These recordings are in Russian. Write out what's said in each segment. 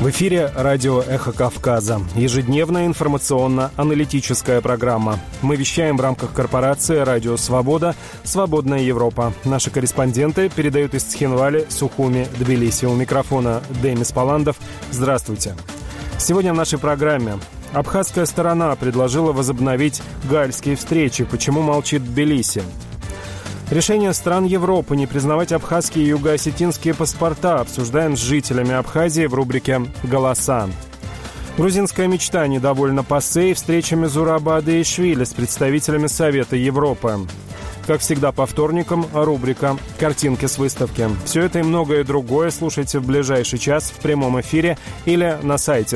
В эфире радио «Эхо Кавказа». Ежедневная информационно-аналитическая программа. Мы вещаем в рамках корпорации «Радио Свобода», «Свободная Европа». Наши корреспонденты передают из Цхинвали, Сухуми, Тбилиси. У микрофона Демис Паландов. Здравствуйте. Сегодня в нашей программе. Абхазская сторона предложила возобновить гальские встречи. Почему молчит Тбилиси? Решение стран Европы не признавать абхазские и юго-осетинские паспорта обсуждаем с жителями Абхазии в рубрике «Голоса». Грузинская мечта недовольна ПАСЕ и встречами Зураба Адеишвили с представителями Совета Европы. Как всегда по вторникам, рубрика «Картинки с выставки». Все это и многое другое слушайте в ближайший час в прямом эфире или на сайте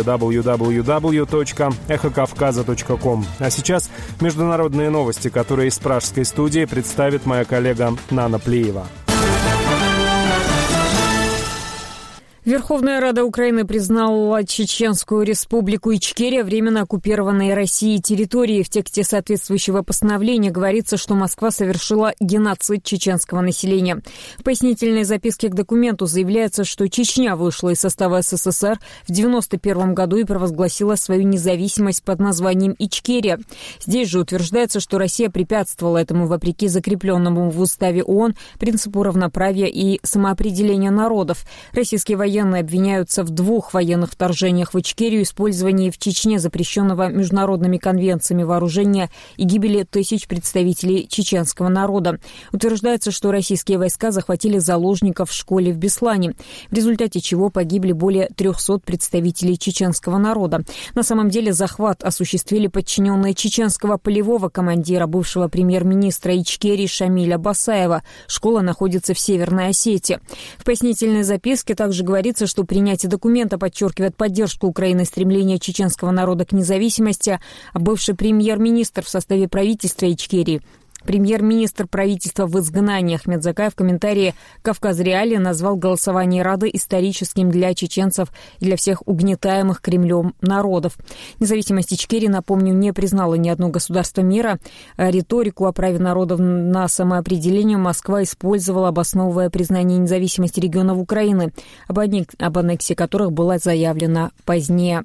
www.эхокавказа.ком. А сейчас международные новости, которые из пражской студии представит моя коллега Нана Плиева. Верховная Рада Украины признала Чеченскую республику Ичкерия временно оккупированной Россией территорией. В тексте соответствующего постановления говорится, что Москва совершила геноцид чеченского населения. В пояснительной записке к документу заявляется, что Чечня вышла из состава СССР в 1991 году и провозгласила свою независимость под названием Ичкерия. Здесь же утверждается, что Россия препятствовала этому вопреки закрепленному в уставе ООН принципу равноправия и самоопределения народов. Российские военные обвиняются в 2 военных вторжениях в Ичкерию, использовании в Чечне запрещенного международными конвенциями вооружения и гибели тысяч представителей чеченского народа. Утверждается, что российские войска захватили заложников в школе в Беслане, в результате чего погибли более 300 представителей чеченского народа. На самом деле захват осуществили подчиненные чеченского полевого командира, бывшего премьер-министра Ичкерии Шамиля Басаева. Школа находится в Северной Осетии. В пояснительной записке также говорится, что принятие документа подчеркивает поддержку Украины стремления чеченского народа к независимости, а бывший премьер-министр в составе правительства Ичкерии, премьер-министр правительства в изгнании Ахмед Закаев в комментарии «Кавказ Реалии» назвал голосование Рады историческим для чеченцев и для всех угнетаемых Кремлем народов. Независимость Ичкерии, напомню, не признала ни одно государство мира. Риторику о праве народов на самоопределение Москва использовала, обосновывая признание независимости регионов Украины, об аннексии которых было заявлено позднее.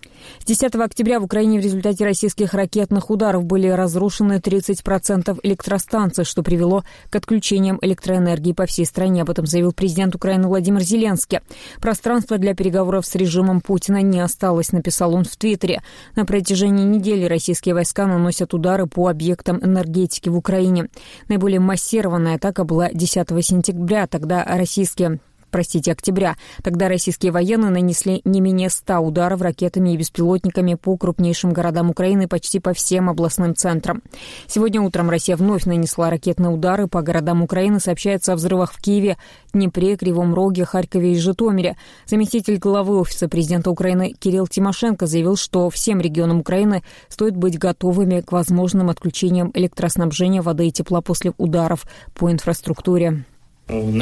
С 10 октября в Украине в результате российских ракетных ударов были разрушены 30% электростанций, что привело к отключениям электроэнергии по всей стране. Об этом заявил президент Украины Владимир Зеленский. Пространства для переговоров с режимом Путина не осталось, написал он в Твиттере. На протяжении недели российские войска наносят удары по объектам энергетики в Украине. Наиболее массированная атака была 10 сентября, октября. Тогда российские военные нанесли не менее 100 ударов ракетами и беспилотниками по крупнейшим городам Украины, почти по всем областным центрам. Сегодня утром Россия вновь нанесла ракетные удары по городам Украины. Сообщается о взрывах в Киеве, Днепре, Кривом Роге, Харькове и Житомире. Заместитель главы Офиса президента Украины Кирилл Тимошенко заявил, что всем регионам Украины стоит быть готовыми к возможным отключениям электроснабжения, воды и тепла после ударов по инфраструктуре. У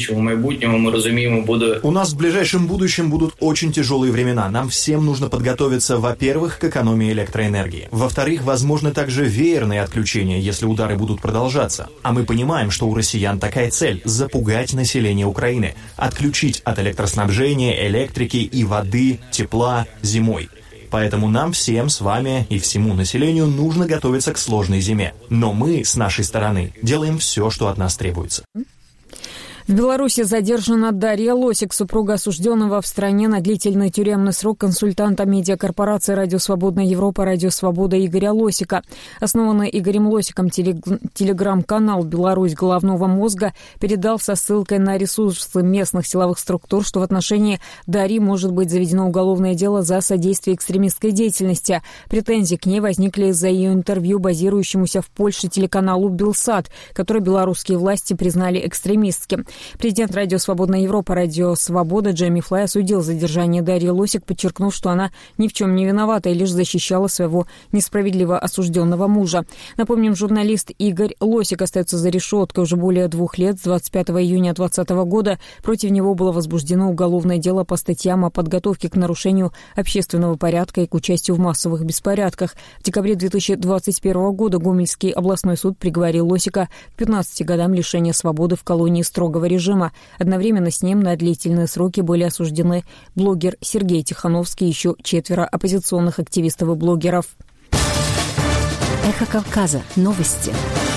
нас в ближайшем будущем будут очень тяжелые времена. Нам всем нужно подготовиться, во-первых, к экономии электроэнергии. Во-вторых, возможны также веерные отключения, если удары будут продолжаться. А мы понимаем, что у россиян такая цель – запугать население Украины, отключить от электроснабжения, электрики и воды, тепла зимой. Поэтому нам всем с вами и всему населению нужно готовиться к сложной зиме. Но мы, с нашей стороны, делаем все, что от нас требуется. В Беларуси задержана Дарья Лосик, супруга осужденного в стране на длительный тюремный срок консультанта медиакорпорации «Радио Свободная Европа», «Радио Свобода» Игоря Лосика. Основанный Игорем Лосиком телеграм-канал «Беларусь головного мозга» передал со ссылкой на ресурсы местных силовых структур, что в отношении Дарьи может быть заведено уголовное дело за содействие экстремистской деятельности. Претензии к ней возникли из-за ее интервью базирующемуся в Польше телеканалу «Белсат», который белорусские власти признали экстремистским. Президент «Радио Свободная Европа», «Радио Свобода» Джейми Флай осудил задержание Дарьи Лосик, подчеркнув, что она ни в чем не виновата и лишь защищала своего несправедливо осужденного мужа. Напомним, журналист Игорь Лосик остается за решеткой уже более 2 лет. С 25 июня 2020 года против него было возбуждено уголовное дело по статьям о подготовке к нарушению общественного порядка и к участию в массовых беспорядках. В декабре 2021 года Гомельский областной суд приговорил Лосика к 15 годам лишения свободы в колонии строгого режима. Одновременно с ним на длительные сроки были осуждены блогер Сергей Тихановский и еще 4 оппозиционных активистов и блогеров. Эхо Кавказа. Новости.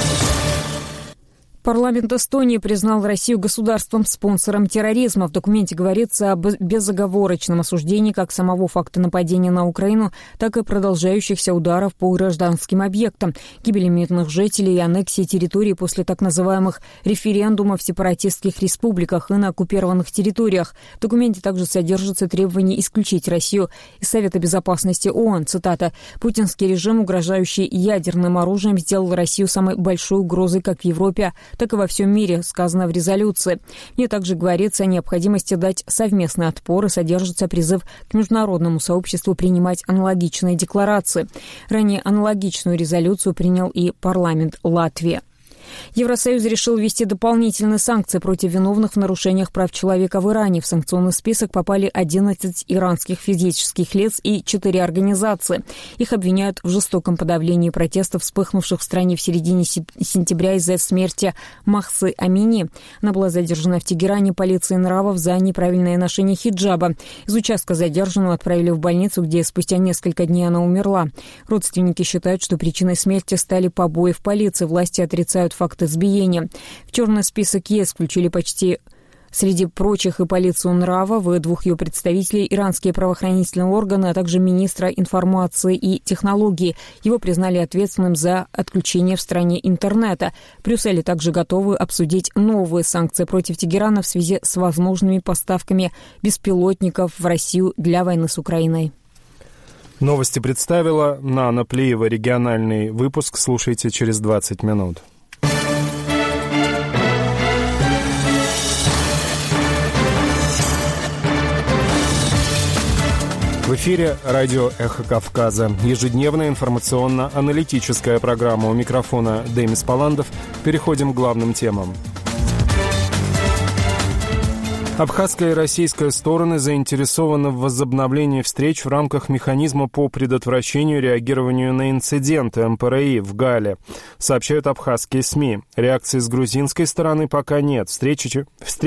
Парламент Эстонии признал Россию государством-спонсором терроризма. В документе говорится об безоговорочном осуждении как самого факта нападения на Украину, так и продолжающихся ударов по гражданским объектам, гибели мирных жителей и аннексии территорий после так называемых референдумов в сепаратистских республиках и на оккупированных территориях. В документе также содержится требование исключить Россию из Совета безопасности ООН. Цитата: «Путинский режим, угрожающий ядерным оружием, сделал Россию самой большой угрозой как в Европе, так и во всем мире», сказано в резолюции. В ней также говорится о необходимости дать совместный отпор и содержится призыв к международному сообществу принимать аналогичные декларации. Ранее аналогичную резолюцию принял и парламент Латвии. Евросоюз решил ввести дополнительные санкции против виновных в нарушениях прав человека в Иране. В санкционный список попали 11 иранских физических лиц и 4 организации. Их обвиняют в жестоком подавлении протестов, вспыхнувших в стране в середине сентября из-за смерти Махсы Амини. Она была задержана в Тегеране полицией нравов за неправильное ношение хиджаба. Из участка задержанную отправили в больницу, где спустя несколько дней она умерла. Родственники считают, что причиной смерти стали побои в полиции. Власти отрицают факты избиения. В черный список ЕС включили почти среди прочих и полицию нравов, и 2 ее представителей, иранские правоохранительные органы, а также министра информации и технологий. Его признали ответственным за отключение в стране интернета. В Брюсселе также готовы обсудить новые санкции против Тегерана в связи с возможными поставками беспилотников в Россию для войны с Украиной. Новости представила Нана Плиева. Региональный выпуск слушайте через 20 минут. В эфире радио «Эхо Кавказа». Ежедневная информационно-аналитическая программа. У микрофона Демис Паландов. Переходим к главным темам. Абхазская и российская стороны заинтересованы в возобновлении встреч в рамках механизма по предотвращению и реагированию на инциденты МПРИ в Гале, сообщают абхазские СМИ. Реакции с грузинской стороны пока нет. Встречи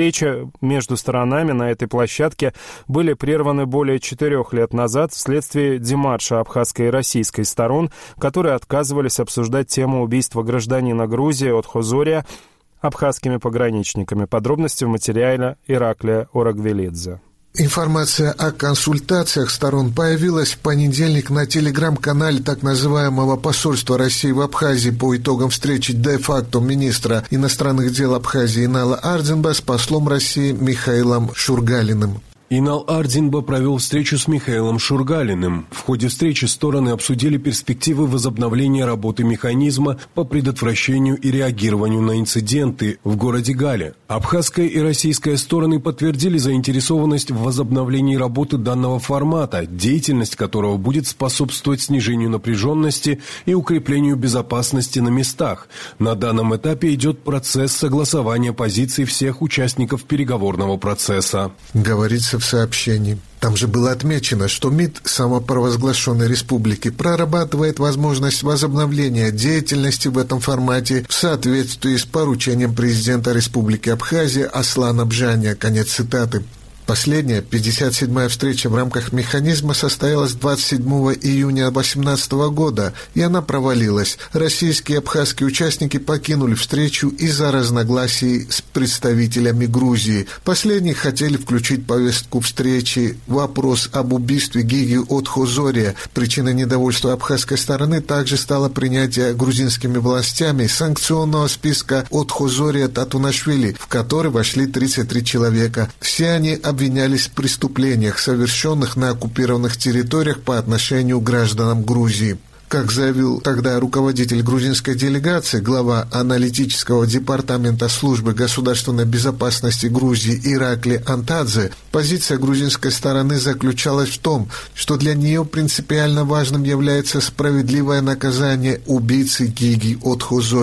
между сторонами на этой площадке были прерваны более 4 лет назад вследствие демарша абхазской и российской сторон, которые отказывались обсуждать тему убийства гражданина Грузии Отхозория абхазскими пограничниками. Подробности в материале Ираклия Орагвелидзе. Информация о консультациях сторон появилась в понедельник на телеграм-канале так называемого посольства России в Абхазии по итогам встречи де-факто министра иностранных дел Абхазии Инала Ардинба с послом России Михаилом Шургалиным. Инал Ардинба провел встречу с Михаилом Шургалиным. В ходе встречи стороны обсудили перспективы возобновления работы механизма по предотвращению и реагированию на инциденты в городе Гале. Абхазская и российская стороны подтвердили заинтересованность в возобновлении работы данного формата, деятельность которого будет способствовать снижению напряженности и укреплению безопасности на местах. На данном этапе идет процесс согласования позиций всех участников переговорного процесса. Говорится в сообщении. Там же было отмечено, что МИД самопровозглашенной республики прорабатывает возможность возобновления деятельности в этом формате в соответствии с поручением президента Республики Абхазия Аслана Бжаня. Конец цитаты. Последняя, 57-я встреча в рамках механизма состоялась 27 июня 2018 года, и она провалилась. Российские и абхазские участники покинули встречу из-за разногласий с представителями Грузии. Последние хотели включить в повестку встречи вопрос об убийстве Гиги Отхозория. Причиной недовольства абхазской стороны также стало принятие грузинскими властями санкционного списка Отхозория Татунашвили, в который вошли 33 человека. Все они обвинялись в преступлениях, совершенных на оккупированных территориях по отношению к гражданам Грузии. Как заявил тогда руководитель грузинской делегации, глава аналитического департамента службы государственной безопасности Грузии Иракли Антадзе, позиция грузинской стороны заключалась в том, что для нее принципиально важным является справедливое наказание убийцы Гиги Отхозория.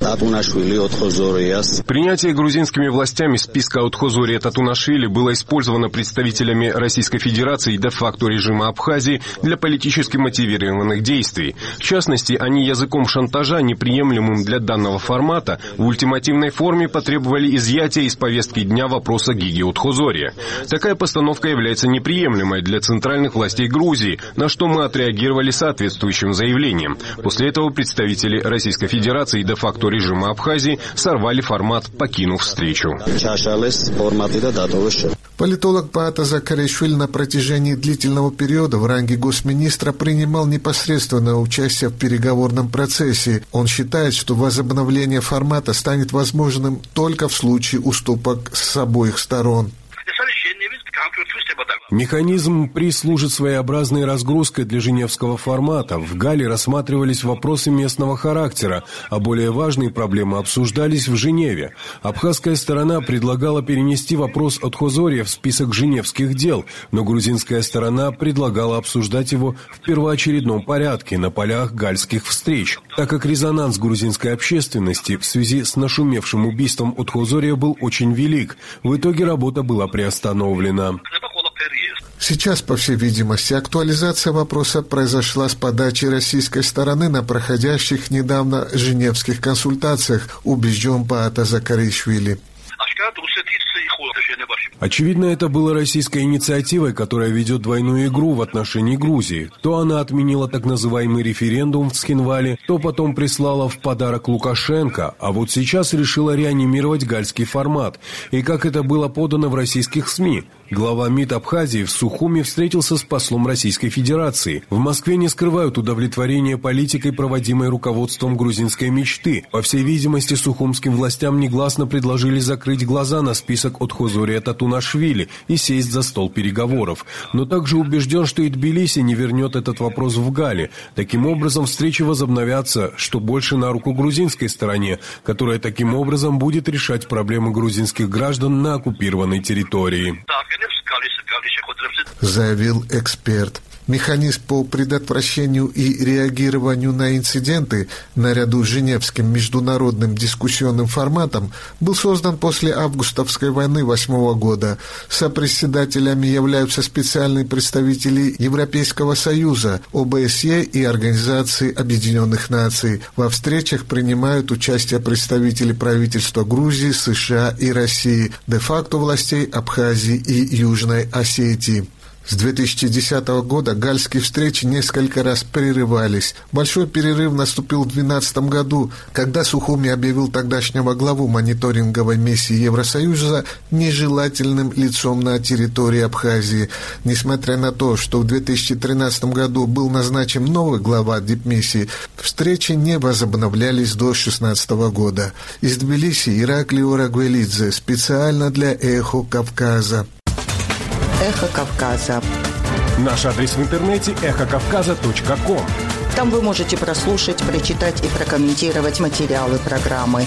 Принятие грузинскими властями списка Отхозория Татунашвили было использовано представителями Российской Федерации и де-факто режима Абхазии для политически мотивированных действий. В частности, они языком шантажа, неприемлемым для данного формата, в ультимативной форме потребовали изъятия из повестки дня вопроса Гиги Отхозория. Такая постановка является неприемлемой для центральных властей Грузии, на что мы отреагировали соответствующим заявлением. После этого представители Российской Федерации и де-факто режима Абхазии сорвали формат, покинув встречу. Политолог Паата Закаришвили на протяжении длительного периода в ранге госминистра принимал непосредственное участие в переговорном процессе. Он считает, что возобновление формата станет возможным только в случае уступок с обоих сторон. Механизм ПРИ служит своеобразной разгрузкой для женевского формата. В Гале рассматривались вопросы местного характера, а более важные проблемы обсуждались в Женеве. Абхазская сторона предлагала перенести вопрос Отхозория в список женевских дел, но грузинская сторона предлагала обсуждать его в первоочередном порядке на полях гальских встреч. Так как резонанс грузинской общественности в связи с нашумевшим убийством Отхозория был очень велик, в итоге работа была приостановлена. Сейчас, по всей видимости, актуализация вопроса произошла с подачи российской стороны на проходящих недавно женевских консультациях, убежден Паата Закаришвили. Очевидно, это было российской инициативой, которая ведет двойную игру в отношении Грузии. То она отменила так называемый референдум в Цхинвале, то потом прислала в подарок Лукашенко, а вот сейчас решила реанимировать гальский формат. И как это было подано в российских СМИ. Глава МИД Абхазии в Сухуми встретился с послом Российской Федерации. В Москве не скрывают удовлетворение политикой, проводимой руководством грузинской мечты. По всей видимости, сухумским властям негласно предложили закрыть глаза на список Отхозория Татунашвили и сесть за стол переговоров. Но также убежден, что и Тбилиси не вернет этот вопрос в Гале. Таким образом, встречи возобновятся, что больше на руку грузинской стороне, которая таким образом будет решать проблемы грузинских граждан на оккупированной территории. Заявил эксперт. Механизм по предотвращению и реагированию на инциденты наряду с Женевским международным дискуссионным форматом был создан после августовской войны 2008 года. Сопредседателями являются специальные представители Европейского Союза, ОБСЕ и Организации Объединенных Наций. Во встречах принимают участие представители правительства Грузии, США и России, де-факто властей Абхазии и Южной Осетии. С 2010 года гальские встречи несколько раз прерывались. Большой перерыв наступил в 2012 году, когда Сухуми объявил тогдашнего главу мониторинговой миссии Евросоюза нежелательным лицом на территории Абхазии. Несмотря на то, что в 2013 году был назначен новый глава дипмиссии, встречи не возобновлялись до 2016 года. Из Тбилиси Ираклий Орагвелидзе специально для «Эхо Кавказа». Эхо Кавказа. Наш адрес в интернете эхокавказа.ком. Там вы можете прослушать, прочитать и прокомментировать материалы программы.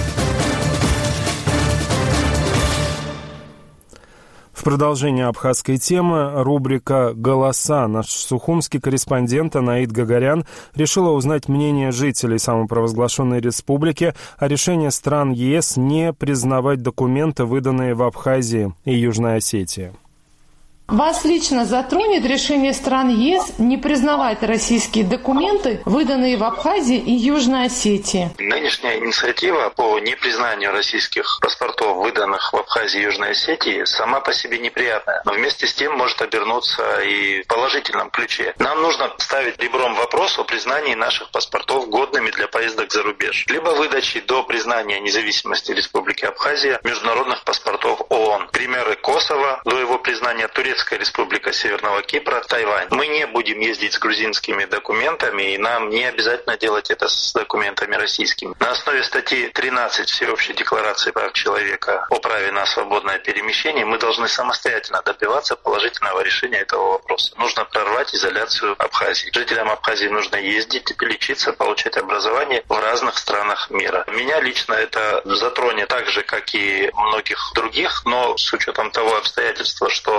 В продолжение абхазской темы рубрика «Голоса». Наш сухумский корреспондент Анаид Гагарян решила узнать мнение жителей самопровозглашенной республики о решении стран ЕС не признавать документы, выданные в Абхазии и Южной Осетии. Вас лично затронет решение стран ЕС не признавать российские документы, выданные в Абхазии и Южной Осетии? Нынешняя инициатива по непризнанию российских паспортов, выданных в Абхазии и Южной Осетии, сама по себе неприятная, но вместе с тем может обернуться и в положительном ключе. Нам нужно ставить ребром вопрос о признании наших паспортов годными для поездок за рубеж, либо выдачи до признания независимости Республики Абхазия международных паспортов ООН. Примеры: Косово до его признания, Турецкая Республика Северного Кипра, Тайвань. Мы не будем ездить с грузинскими документами, и нам не обязательно делать это с документами российскими. На основе статьи 13 Всеобщей декларации прав человека о праве на свободное перемещение мы должны самостоятельно добиваться положительного решения этого вопроса. Нужно прорвать изоляцию Абхазии. Жителям Абхазии нужно ездить, лечиться, получать образование в разных странах мира. Меня лично это затронет так же, как и многих других, но с учетом того обстоятельства, что у меня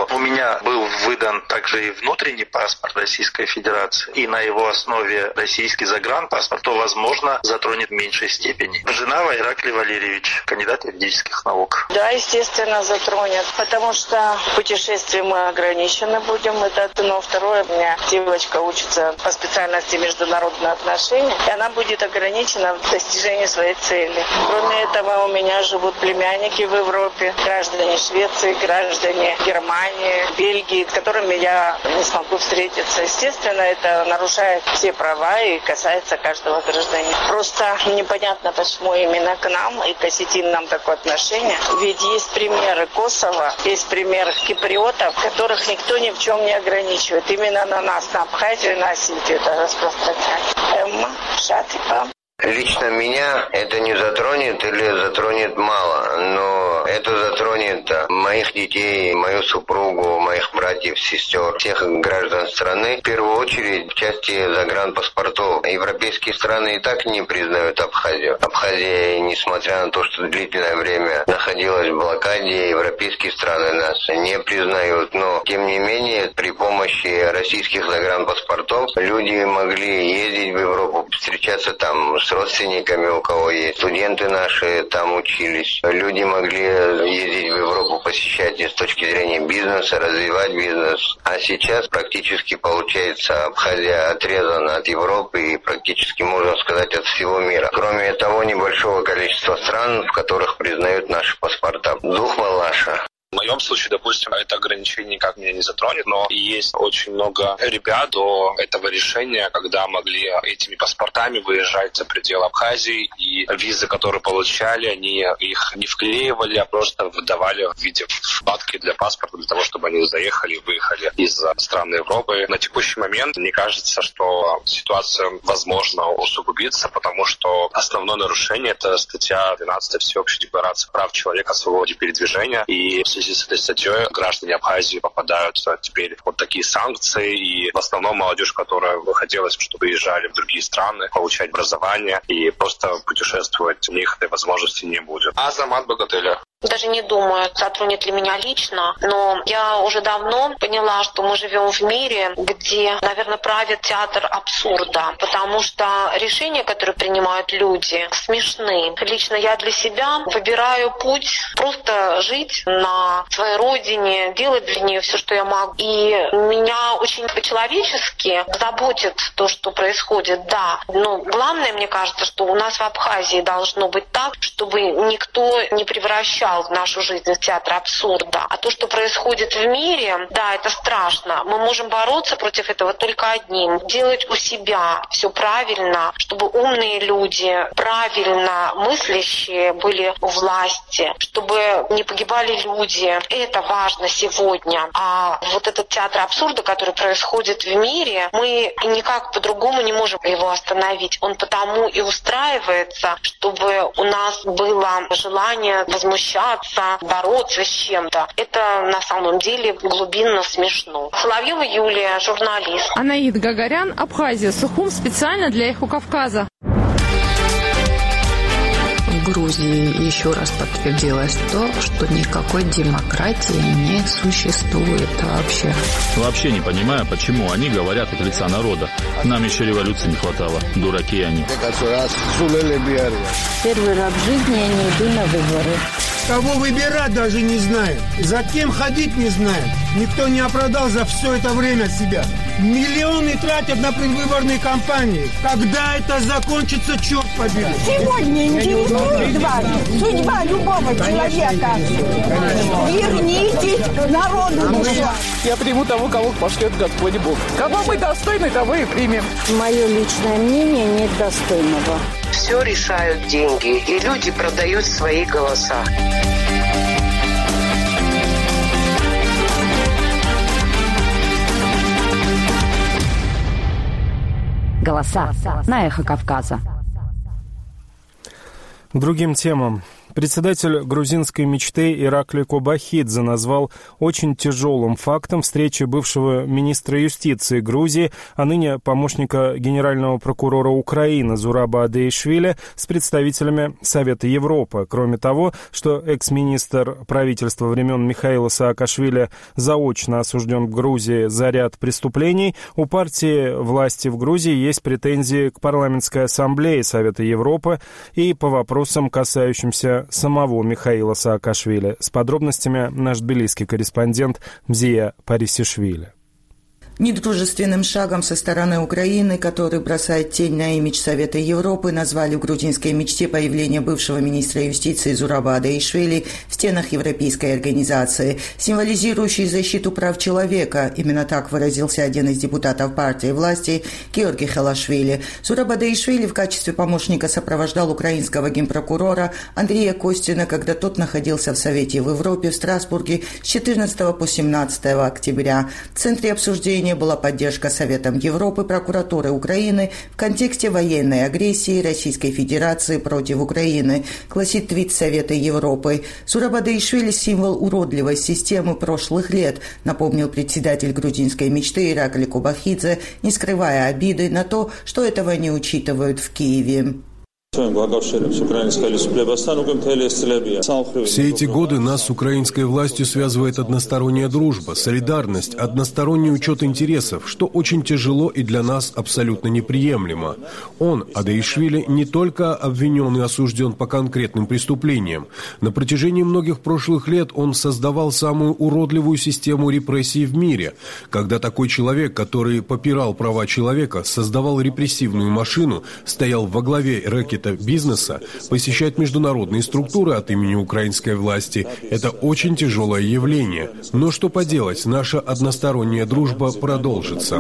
меня был выдан также и внутренний паспорт Российской Федерации, и на его основе российский загранпаспорт, то, возможно, затронет в меньшей степени. Жена Ираклий Валерьевич, кандидат юридических наук. Да, естественно, затронет, потому что путешествия мы ограничены будем, это одно. Второе, у меня девочка учится по специальности международные отношения, и она будет ограничена в достижении своей цели. Кроме этого, у меня живут племянники в Европе, граждане Швеции, граждане Германии, Бельгии, с которыми я не смогу встретиться. Естественно, это нарушает все права и касается каждого гражданина. Просто непонятно, почему именно к нам и к осетинам такое отношение. Ведь есть примеры Косово, есть пример киприотов, которых никто ни в чем не ограничивает. Именно на нас, на Абхазию и на Осетию это распространяется. Эмма Шатипа. Лично меня это не затронет или затронет мало, но это затронет моих детей, мою супругу, моих братьев, сестер, всех граждан страны. В первую очередь в части загранпаспортов. Европейские страны и так не признают Абхазию. Абхазия, несмотря на то, что длительное время находилась в блокаде, европейские страны нас не признают. Но, тем не менее, при помощи российских загранпаспортов люди могли ездить в Европу, встречаться там с родственниками, у кого есть. Студенты наши там учились. Люди могли ездить в Европу, посещать с точки зрения бизнеса, развивать бизнес. А сейчас практически, получается, Абхазия отрезана от Европы и практически, можно сказать, от всего мира. Кроме того, небольшого количества стран, в которых признают наши паспорта. Дух Малаша. В моем случае, допустим, это ограничение никак меня не затронет, но есть очень много ребят до этого решения, когда могли этими паспортами выезжать за пределы Абхазии, и визы, которые получали, они их не вклеивали, а просто выдавали в виде вкладки для паспорта, для того, чтобы они заехали и выехали из стран Европы. На текущий момент мне кажется, что ситуация возможно усугубится, потому что основное нарушение – это статья 12 Всеобщей декларации прав человека о свободе передвижения, и в связи с этой статьей граждане Абхазии попадают теперь под такие санкции, и в основном молодежь, которая хотелось, чтобы уезжали в другие страны, получать образование и просто путешествовать, у них этой возможности не будет. Азамат Богателя. Даже не думаю, затронет ли меня лично, но я уже давно поняла, что мы живем в мире, где, наверное, правит театр абсурда, потому что решения, которые принимают люди, смешны. Лично я для себя выбираю путь просто жить на своей родине, делать для нее все, что я могу. И меня очень по-человечески заботит то, что происходит, да. Но главное, мне кажется, что у нас в Абхазии должно быть так, чтобы никто не превращал в нашу жизнь в театр абсурда. А то, что происходит в мире, да, это страшно. Мы можем бороться против этого только одним. Делать у себя все правильно, чтобы умные люди, правильно мыслящие были у власти, чтобы не погибали люди. Это важно сегодня. А вот этот театр абсурда, который происходит в мире, мы никак по-другому не можем его остановить. Он потому и устраивается, чтобы у нас было желание возмущаться, бороться с чем-то. Это на самом деле глубинно смешно. Соловьева Юлия, журналист. Анаид Гагарян, Абхазия, Сухум, специально для «Эхо Кавказа». В Грузии еще раз подтвердилось то, что никакой демократии не существует вообще. Вообще не понимаю, почему они говорят от лица народа. Нам еще революции не хватало. Дураки они. Первый раз в жизни я не иду на выборы. Кого выбирать даже не знаем. За кем ходить не знаем. Никто не оправдал за все это время себя. Миллионы тратят на предвыборные кампании. Когда это закончится, черт побери. Сегодня интересует вас судьба любого человека. Вернитесь к народу душа. Я приму того, кого пошлет Господь Бог. Кого мы достойны, того и примем. Мое личное мнение нет достойного. Все решают деньги, и люди продают свои голоса. Голоса на Эхо Кавказа. К другим темам. Председатель грузинской мечты Иракли Кобахидзе назвал очень тяжелым фактом встречи бывшего министра юстиции Грузии, а ныне помощника генерального прокурора Украины Зураба Адеишвили с представителями Совета Европы. Кроме того, что экс-министр правительства времен Михаила Саакашвили заочно осужден в Грузии за ряд преступлений, у партии власти в Грузии есть претензии к парламентской ассамблее Совета Европы и по вопросам, касающимся самого Михаила Саакашвили. С подробностями наш тбилисский корреспондент Мзия Парисишвили. Недружественным шагом со стороны Украины, который бросает тень на имидж Совета Европы, назвали в грузинской мечте появление бывшего министра юстиции Зураба Адеишвили в стенах Европейской организации, символизирующей защиту прав человека. Именно так выразился один из депутатов партии власти Георгий Халашвили. Зураб Адеишвили в качестве помощника сопровождал украинского генпрокурора Андрея Костина, когда тот находился в Совете в Европе в Страсбурге с 14 по 17 октября. В центре обсуждения была поддержка Советом Европы прокуратуры Украины в контексте военной агрессии Российской Федерации против Украины, гласит твит Совета Европы. Зураб Адеишвили – символ уродливой системы прошлых лет, напомнил председатель грузинской мечты Иракли Кобахидзе, не скрывая обиды на то, что этого не учитывают в Киеве. Все эти годы нас с украинской властью связывает односторонняя дружба, солидарность, односторонний учет интересов, что очень тяжело и для нас абсолютно неприемлемо. Он, Адеишвили, не только обвинен и осужден по конкретным преступлениям. На протяжении многих прошлых лет он создавал самую уродливую систему репрессий в мире, когда такой человек, который попирал права человека, создавал репрессивную машину, стоял во главе рэкета бизнеса, посещать международные структуры от имени украинской власти. Это очень тяжелое явление. Но что поделать, наша односторонняя дружба продолжится.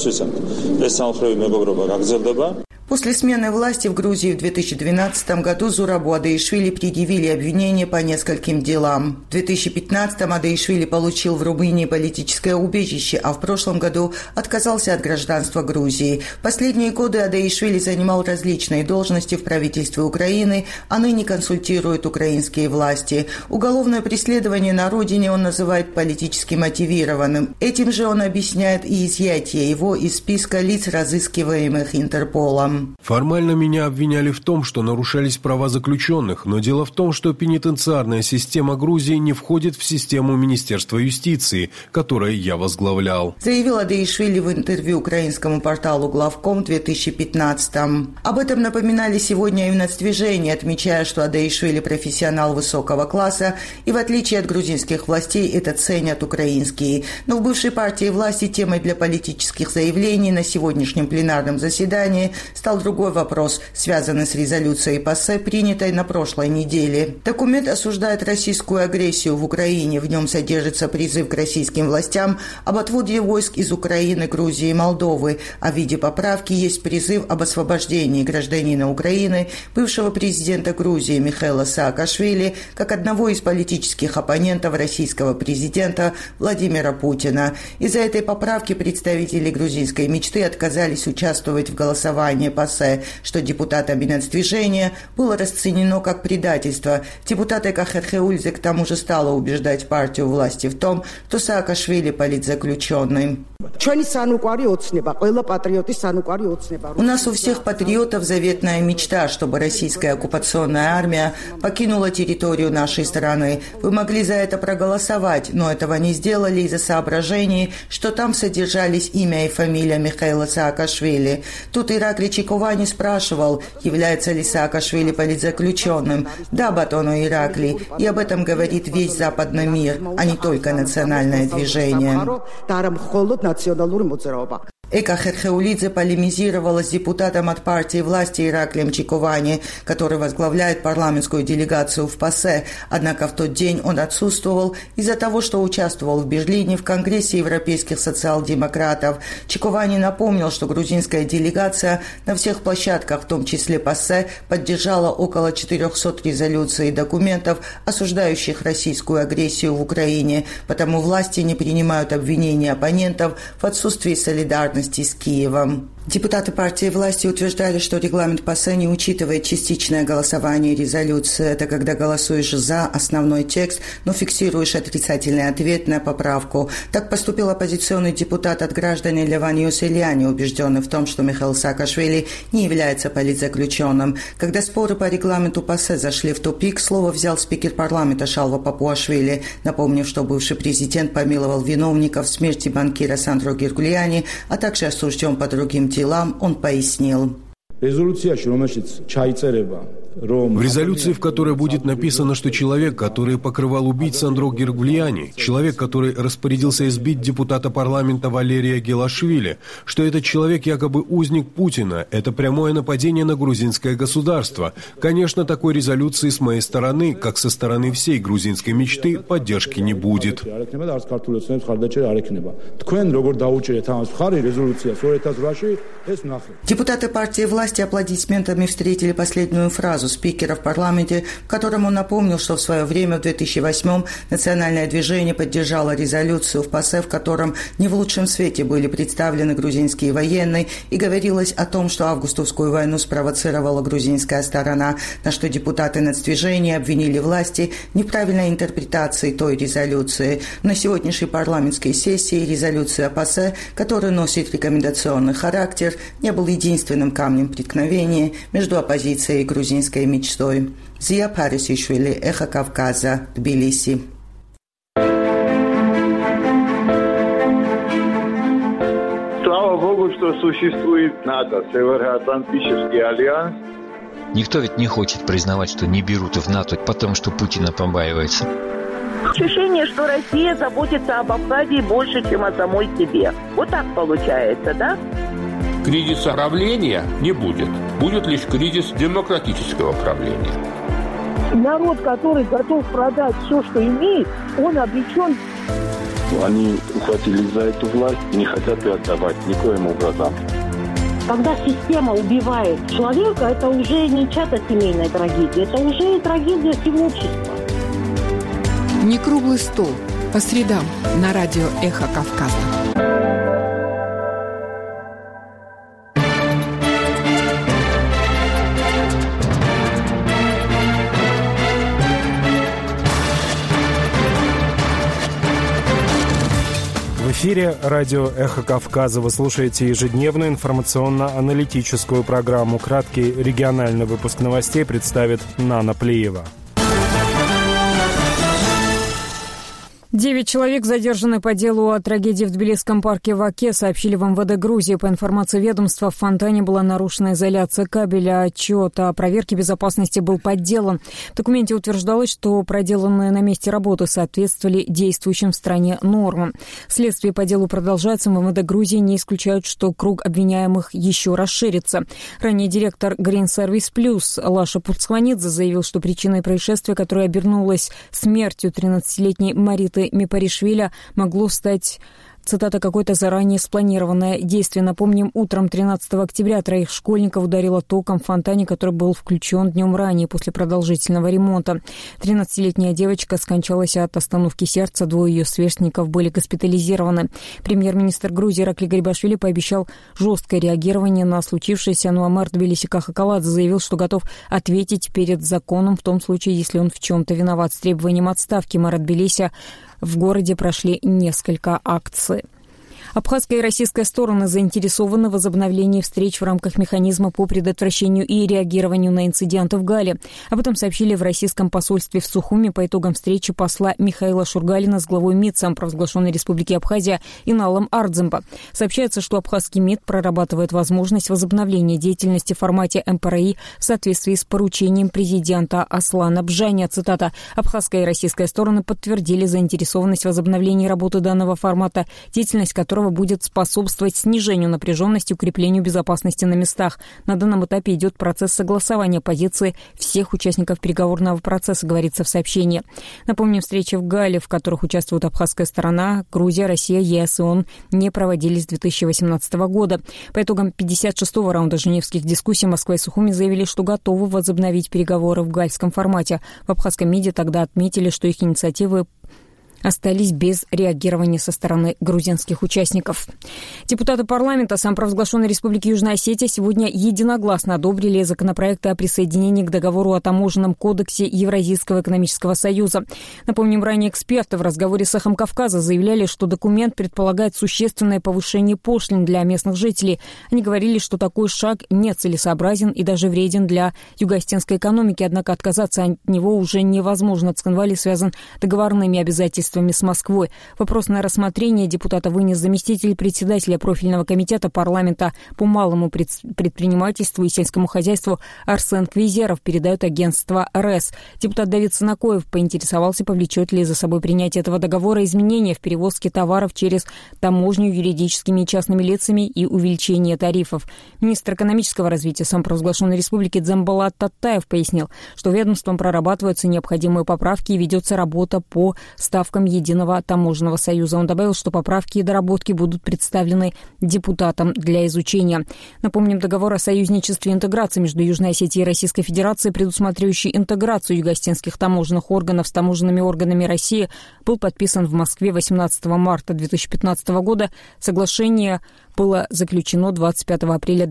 После смены власти в Грузии в 2012 году Зурабу Адеишвили предъявили обвинения по нескольким делам. В 2015 Адеишвили получил в Румынии политическое убежище, а в прошлом году отказался от гражданства Грузии. В последние годы Адеишвили занимал различные должности в правительстве Украины, а ныне консультирует украинские власти. Уголовное преследование на родине он называет политически мотивированным. Этим же он объясняет и изъятие его из списка лиц, разыскиваемых Интерполом. Формально меня обвиняли в том, что нарушались права заключенных, но дело в том, что пенитенциарная система Грузии не входит в систему Министерства юстиции, которое я возглавлял. Заявил Адеишвили в интервью украинскому порталу «Главком» в 2015. Об этом напоминали сегодня и в нацдвижении, отмечая, что Адеишвили профессионал высокого класса и, в отличие от грузинских властей, это ценят украинские. Но в бывшей партии власти темой для политических заявлений на сегодняшнем пленарном заседании стал другой вопрос, связанный с резолюцией ПАСЕ, принятой на прошлой неделе. Документ осуждает российскую агрессию в Украине. В нем содержится призыв к российским властям об отводе войск из Украины, Грузии и Молдовы. А в виде поправки есть призыв об освобождении гражданина Украины, бывшего президента Грузии Михаила Саакашвили, как одного из политических оппонентов российского президента Владимира Путина. Из-за этой поправки представители грузинской мечты отказались участвовать в голосовании ПАСЕ, что депутатами нацдвижения было расценено как предательство. Депутат Эка Херхеульзе к тому же стала убеждать партию власти в том, что Саакашвили политзаключенный. У нас у всех патриотов заветная мечта, чтобы российская оккупационная армия покинула территорию нашей страны. Вы могли за это проголосовать, но этого не сделали из-за соображений, что там содержались имя и фамилия Михаила Саакашвили. Тут Иракли Чиковани спрашивал, является ли Саакашвили политзаключенным. Да, Батону Иракли, и об этом говорит весь западный мир, а не только национальное движение. Эка Херхеулидзе полемизировала с депутатом от партии власти Ираклием Чиковани, который возглавляет парламентскую делегацию в ПАСЕ. Однако в тот день он отсутствовал из-за того, что участвовал в Берлине в Конгрессе европейских социал-демократов. Чиковани напомнил, что грузинская делегация на всех площадках, в том числе ПАСЕ, поддержала около 400 резолюций и документов, осуждающих российскую агрессию в Украине, потому власти не принимают обвинения оппонентов в отсутствии солидарности с Киевом. Депутаты партии власти утверждали, что регламент ПАСЕ не учитывает частичное голосование резолюции. Это когда голосуешь за основной текст, но фиксируешь отрицательный ответ на поправку. Так поступил оппозиционный депутат от граждан Леван Юсельяни, убежденный в том, что Михаил Саакашвили не является политзаключенным. Когда споры по регламенту ПАСЕ зашли в тупик, слово взял спикер парламента Шалва Папуашвили, напомнив, что бывший президент помиловал виновников смерти банкира Сандро Гиргулиани, а также осужден по другим делам. Он пояснил. В резолюции, в которой будет написано, что человек, который покрывал убить Сандро Гиргулиани, человек, который распорядился избить депутата парламента Валерия Гелашвили, что этот человек якобы узник Путина, это прямое нападение на грузинское государство. Конечно, такой резолюции с моей стороны, как со стороны всей грузинской мечты, поддержки не будет. Депутаты партии власти аплодисментами встретили последнюю фразу спикера в парламенте, в котором он напомнил, что в свое время, в 2008-м, национальное движение поддержало резолюцию в ПАСЕ, в котором не в лучшем свете были представлены грузинские военные, и говорилось о том, что августовскую войну спровоцировала грузинская сторона, на что депутаты нацдвижения обвинили власти в неправильной интерпретации той резолюции. На сегодняшней парламентской сессии резолюция ПАСЕ, которая носит рекомендационный характер, не был единственным камнем преткновения между оппозицией и грузинской мечтой. Зия Парисишвили, Эхо Кавказа, Тбилиси. Слава Богу, что существует НАТО, Североатлантический альянс. Никто ведь не хочет признавать, что не берут в НАТО, потому что Путина побаивается. Ощущение, что Россия заботится об Абхазии больше, чем о самой себе. Вот так получается, да? Кризиса правления не будет. Будет лишь кризис демократического правления. Народ, который готов продать все, что имеет, он обречен. Они ухватились за эту власть и не хотят ее отдавать никоим образом. Когда система убивает человека, это уже не чья-то семейная трагедия, это уже трагедия всего общества. Не круглый стол. По средам на радио «Эхо Кавказа». В эфире радио «Эхо Кавказа». Вы слушаете ежедневную информационно-аналитическую программу. Краткий региональный выпуск новостей представит Нана Плиева. 9 человек задержаны по делу о трагедии в Тбилисском парке в Оке, сообщили в МВД Грузии. По информации ведомства, в фонтане была нарушена изоляция кабеля. Отчет о проверке безопасности был подделан. В документе утверждалось, что проделанные на месте работы соответствовали действующим в стране нормам. Следствие по делу продолжается. В МВД Грузии не исключают, что круг обвиняемых еще расширится. Ранее директор Green Service Plus Лаша Пурцхванидзе заявил, что причиной происшествия, которое обернулось смертью 13-летней Мариты Мипаришвили, могло стать, цитата, какое-то заранее спланированное действие. Напомним, утром 13 октября 3 школьников ударило током в фонтане, который был включен днем ранее после продолжительного ремонта. 13-летняя девочка скончалась от остановки сердца, 2 ее сверстников были госпитализированы. Премьер-министр Грузии Иракли Гарибашвили пообещал жесткое реагирование на случившееся, но мэр Тбилиси Каха Каладзе заявил, что готов ответить перед законом в том случае, если он в чем-то виноват. С требованием отставки мэра Тбилиси в городе прошли несколько акций. Абхазская и российская стороны заинтересованы в возобновлении встреч в рамках механизма по предотвращению и реагированию на инциденты в Гале. Об этом сообщили в российском посольстве в Сухуми по итогам встречи посла Михаила Шургалина с главой МИД самопровозглашенной Республики Абхазия Иналом Ардземба. Сообщается, что абхазский МИД прорабатывает возможность возобновления деятельности в формате МПРИ в соответствии с поручением президента Аслана Бжаня. Цитата: «Абхазская и российская стороны подтвердили заинтересованность в возобновлении работы данного формата, деятельность которого будет способствовать снижению напряженности и укреплению безопасности на местах. На данном этапе идет процесс согласования позиции всех участников переговорного процесса», говорится в сообщении. Напомним, встречи в Гале, в которых участвует абхазская сторона, Грузия, Россия, ЕС и ООН, не проводились с 2018 года. По итогам 56-го раунда женевских дискуссий Москва и Сухуми заявили, что готовы возобновить переговоры в гальском формате. В абхазском МИДе тогда отметили, что их инициативы остались без реагирования со стороны грузинских участников. Депутаты парламента самопровозглашенной Республики Южная Осетия сегодня единогласно одобрили законопроекты о присоединении к договору о таможенном кодексе Евразийского экономического союза. Напомним, ранее эксперты в разговоре с «Эхом Кавказа» заявляли, что документ предполагает существенное повышение пошлин для местных жителей. Они говорили, что такой шаг нецелесообразен и даже вреден для юго-осетинской экономики, однако отказаться от него уже невозможно. Цхинвали связан договорными обязательствами с Москвой. Вопрос на рассмотрение депутата вынес заместитель председателя профильного комитета парламента по малому предпринимательству и сельскому хозяйству Арсен Квизеров, передает агентство РЭС. Депутат Давид Санакоев поинтересовался, повлечет ли за собой принятие этого договора изменения в перевозке товаров через таможню юридическими и частными лицами и увеличение тарифов. Министр экономического развития самопровозглашенной республики Дзамбалат Таттаев пояснил, что ведомством прорабатываются необходимые поправки и ведется работа по ставкам Единого таможенного союза. Он добавил, что поправки и доработки будут представлены депутатам для изучения. Напомним, договор о союзничестве и интеграции между Южной Осетией и Российской Федерацией, предусматривающий интеграцию юго-осетинских таможенных органов с таможенными органами России, был подписан в Москве 18 марта 2015 года. Соглашение было заключено 25 апреля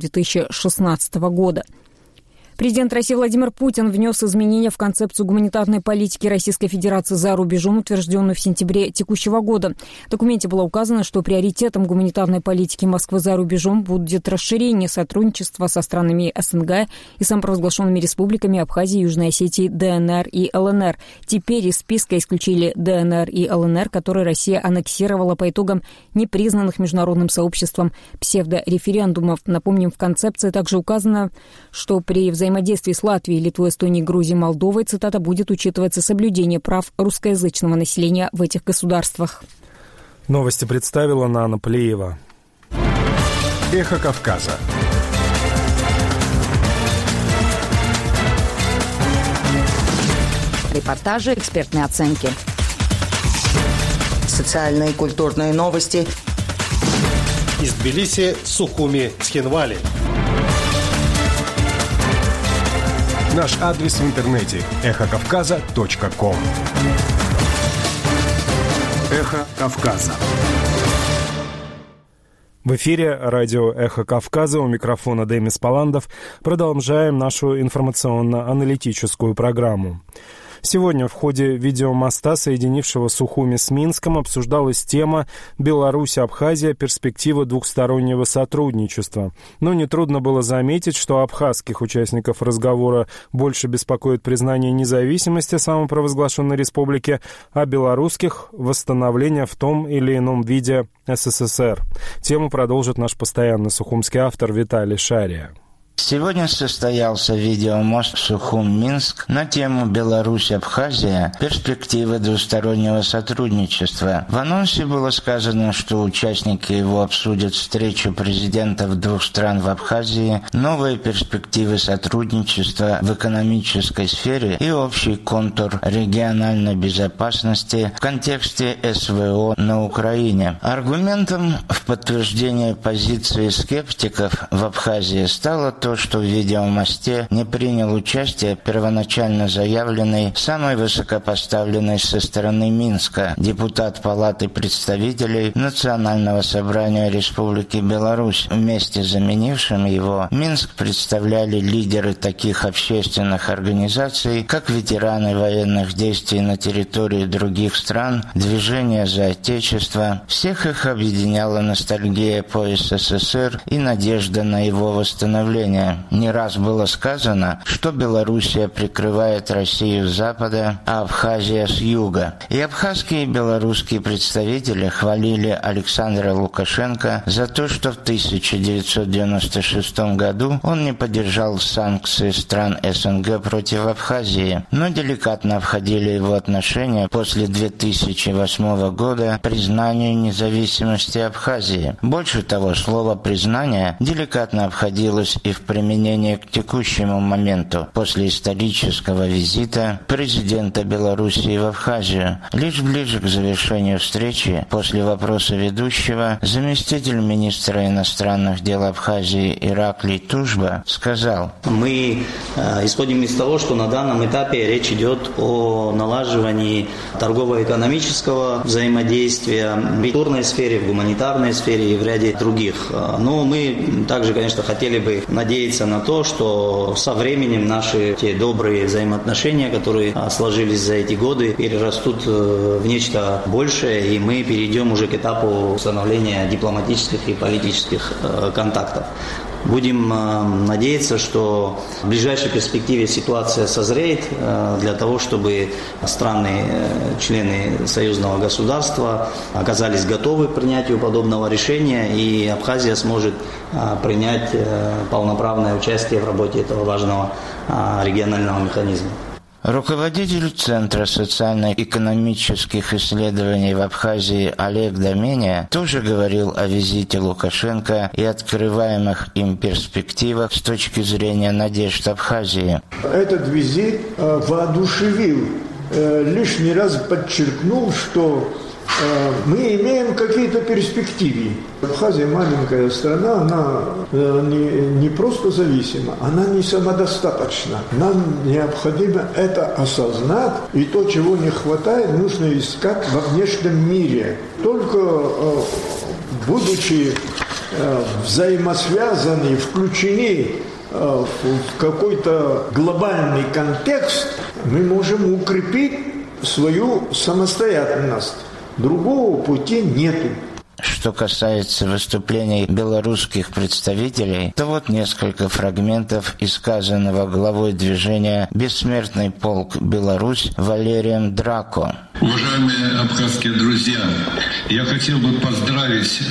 2016 года. Президент России Владимир Путин внес изменения в концепцию гуманитарной политики Российской Федерации за рубежом, утвержденную в сентябре текущего года. В документе было указано, что приоритетом гуманитарной политики Москвы за рубежом будет расширение сотрудничества со странами СНГ и самопровозглашенными республиками Абхазии, Южной Осетии, ДНР и ЛНР. Теперь из списка исключили ДНР и ЛНР, которые Россия аннексировала по итогам непризнанных международным сообществом псевдореферендумов. Напомним, в концепции также указано, что при взаимодействии с Латвией, Литвой, Эстонией, Грузией, Молдовой, цитата, будет учитываться соблюдение прав русскоязычного населения в этих государствах. Новости представила Нана Плеева. Эхо Кавказа. Репортажи, экспертные оценки. Социальные и культурные новости. Из Тбилиси, Сухуми, Цхинвали. Наш адрес в интернете – эхокавказа.ком. Эхо Кавказа. В эфире радио «Эхо Кавказа», у микрофона Демис Паландов. Продолжаем нашу информационно-аналитическую программу. Сегодня в ходе видеомоста, соединившего Сухуми с Минском, обсуждалась тема «Беларусь-Абхазия. Перспективы двухстороннего сотрудничества». Но нетрудно было заметить, что абхазских участников разговора больше беспокоит признание независимости самопровозглашенной республики, а белорусских – восстановление в том или ином виде СССР. Тему продолжит наш постоянный сухумский автор Виталий Шария. Сегодня состоялся видеомост Сухум-Минск на тему «Беларусь-Абхазия. Перспективы двустороннего сотрудничества». В анонсе было сказано, что участники его обсудят встречу президентов двух стран в Абхазии, новые перспективы сотрудничества в экономической сфере и общий контур региональной безопасности в контексте СВО на Украине. Аргументом в подтверждение позиции скептиков в Абхазии стало то, что в видеомосте не принял участие первоначально заявленный самый высокопоставленный со стороны Минска депутат Палаты представителей Национального собрания Республики Беларусь. Вместе заменившим его Минск представляли лидеры таких общественных организаций, как ветераны военных действий на территории других стран, Движение за Отечество. Всех их объединяла ностальгия по СССР и надежда на его восстановление. Не раз было сказано, что Белоруссия прикрывает Россию с запада, а Абхазия с юга. И абхазские и белорусские представители хвалили Александра Лукашенко за то, что в 1996 году он не поддержал санкции стран СНГ против Абхазии, но деликатно обходили его отношения после 2008 года признанию независимости Абхазии. Больше того, слово «признание» деликатно обходилось и в их применение к текущему моменту после исторического визита президента Белоруссии в Абхазию. Лишь ближе к завершению встречи, после вопроса ведущего, заместитель министра иностранных дел Абхазии Ираклий Тужба сказал: «Мы исходим из того, что на данном этапе речь идет о налаживании торгово-экономического взаимодействия в культурной сфере, в гуманитарной сфере и в ряде других. Но мы также, конечно, хотели бы надеяться на то, что со временем наши те добрые взаимоотношения, которые сложились за эти годы, перерастут в нечто большее, и мы перейдем уже к этапу установления дипломатических и политических контактов. Будем надеяться, что в ближайшей перспективе ситуация созреет для того, чтобы страны, члены союзного государства, оказались готовы к принятию подобного решения, и Абхазия сможет принять полноправное участие в работе этого важного регионального механизма. Руководитель Центра социально-экономических исследований в Абхазии Олег Доменя тоже говорил о визите Лукашенко и открываемых им перспективах с точки зрения надежд Абхазии. Этот визит воодушевил, лишний раз подчеркнул, что мы имеем какие-то перспективы. Абхазия маленькая страна, она не просто зависима, она не самодостаточна. Нам необходимо это осознать, и то, чего не хватает, нужно искать во внешнем мире. Только будучи взаимосвязаны, включены в какой-то глобальный контекст, мы можем укрепить свою самостоятельность. Другого пути нету. Что касается выступлений белорусских представителей, то вот несколько фрагментов из сказанного главой движения «Бессмертный полк Беларусь» Валерием Драко. Уважаемые абхазские друзья, я хотел бы поздравить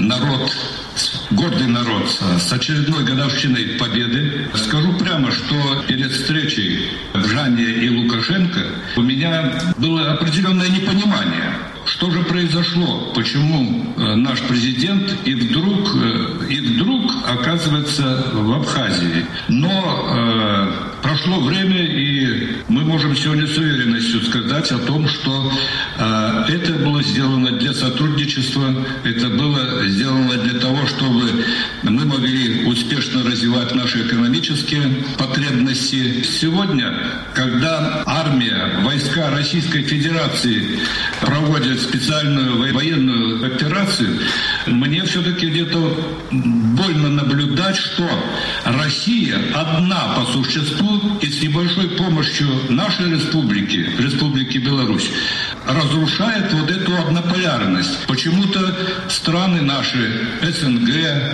гордый народ с очередной годовщиной победы. Скажу прямо, что перед встречей Бжания и Лукашенко у меня было определенное непонимание. Что же произошло? Почему наш президент и вдруг оказывается в Абхазии? Но прошло время, и мы можем сегодня с уверенностью сказать о том, что это было сделано для сотрудничества, это было сделано для того, чтобы мы могли успешно развивать наши экономические потребности. Сегодня, когда армия, войска Российской Федерации проводят специальную военную операцию, мне все-таки где-то больно наблюдать, что Россия одна по существу и с небольшой помощью нашей Республики Беларусь, разрушает вот эту однополярность. Почему-то страны наши, СНГ,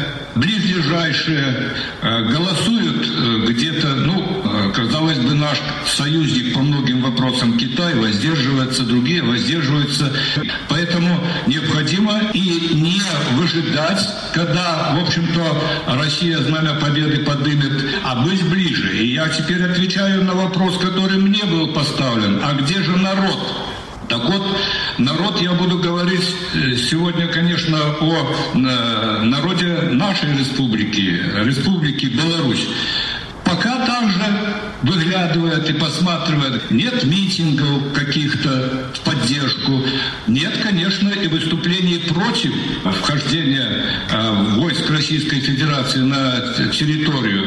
ближайшие, голосуют где-то, казалось бы, наш союзник по многим вопросам Китай воздерживается, другие воздерживаются. Поэтому необходимо и не выжидать, когда, в общем-то, Россия знамя победы поднимет, а быть ближе. И я теперь отвечаю на вопрос, который мне был поставлен. А где же народ? Так вот, народ, я буду говорить сегодня, конечно, о народе нашей Республики Беларусь. Пока также выглядывает и посматривает. Нет митингов каких-то в поддержку. Нет, конечно, и выступлений против вхождения войск Российской Федерации на территорию.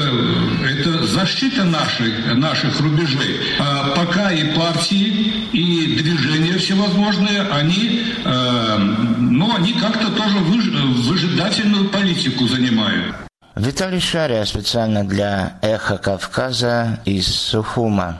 Это защита наших рубежей. А пока и партии, и движения всевозможные, они как-то тоже выжидательную политику занимают. Виталий Шария специально для «Эхо Кавказа» из Сухума.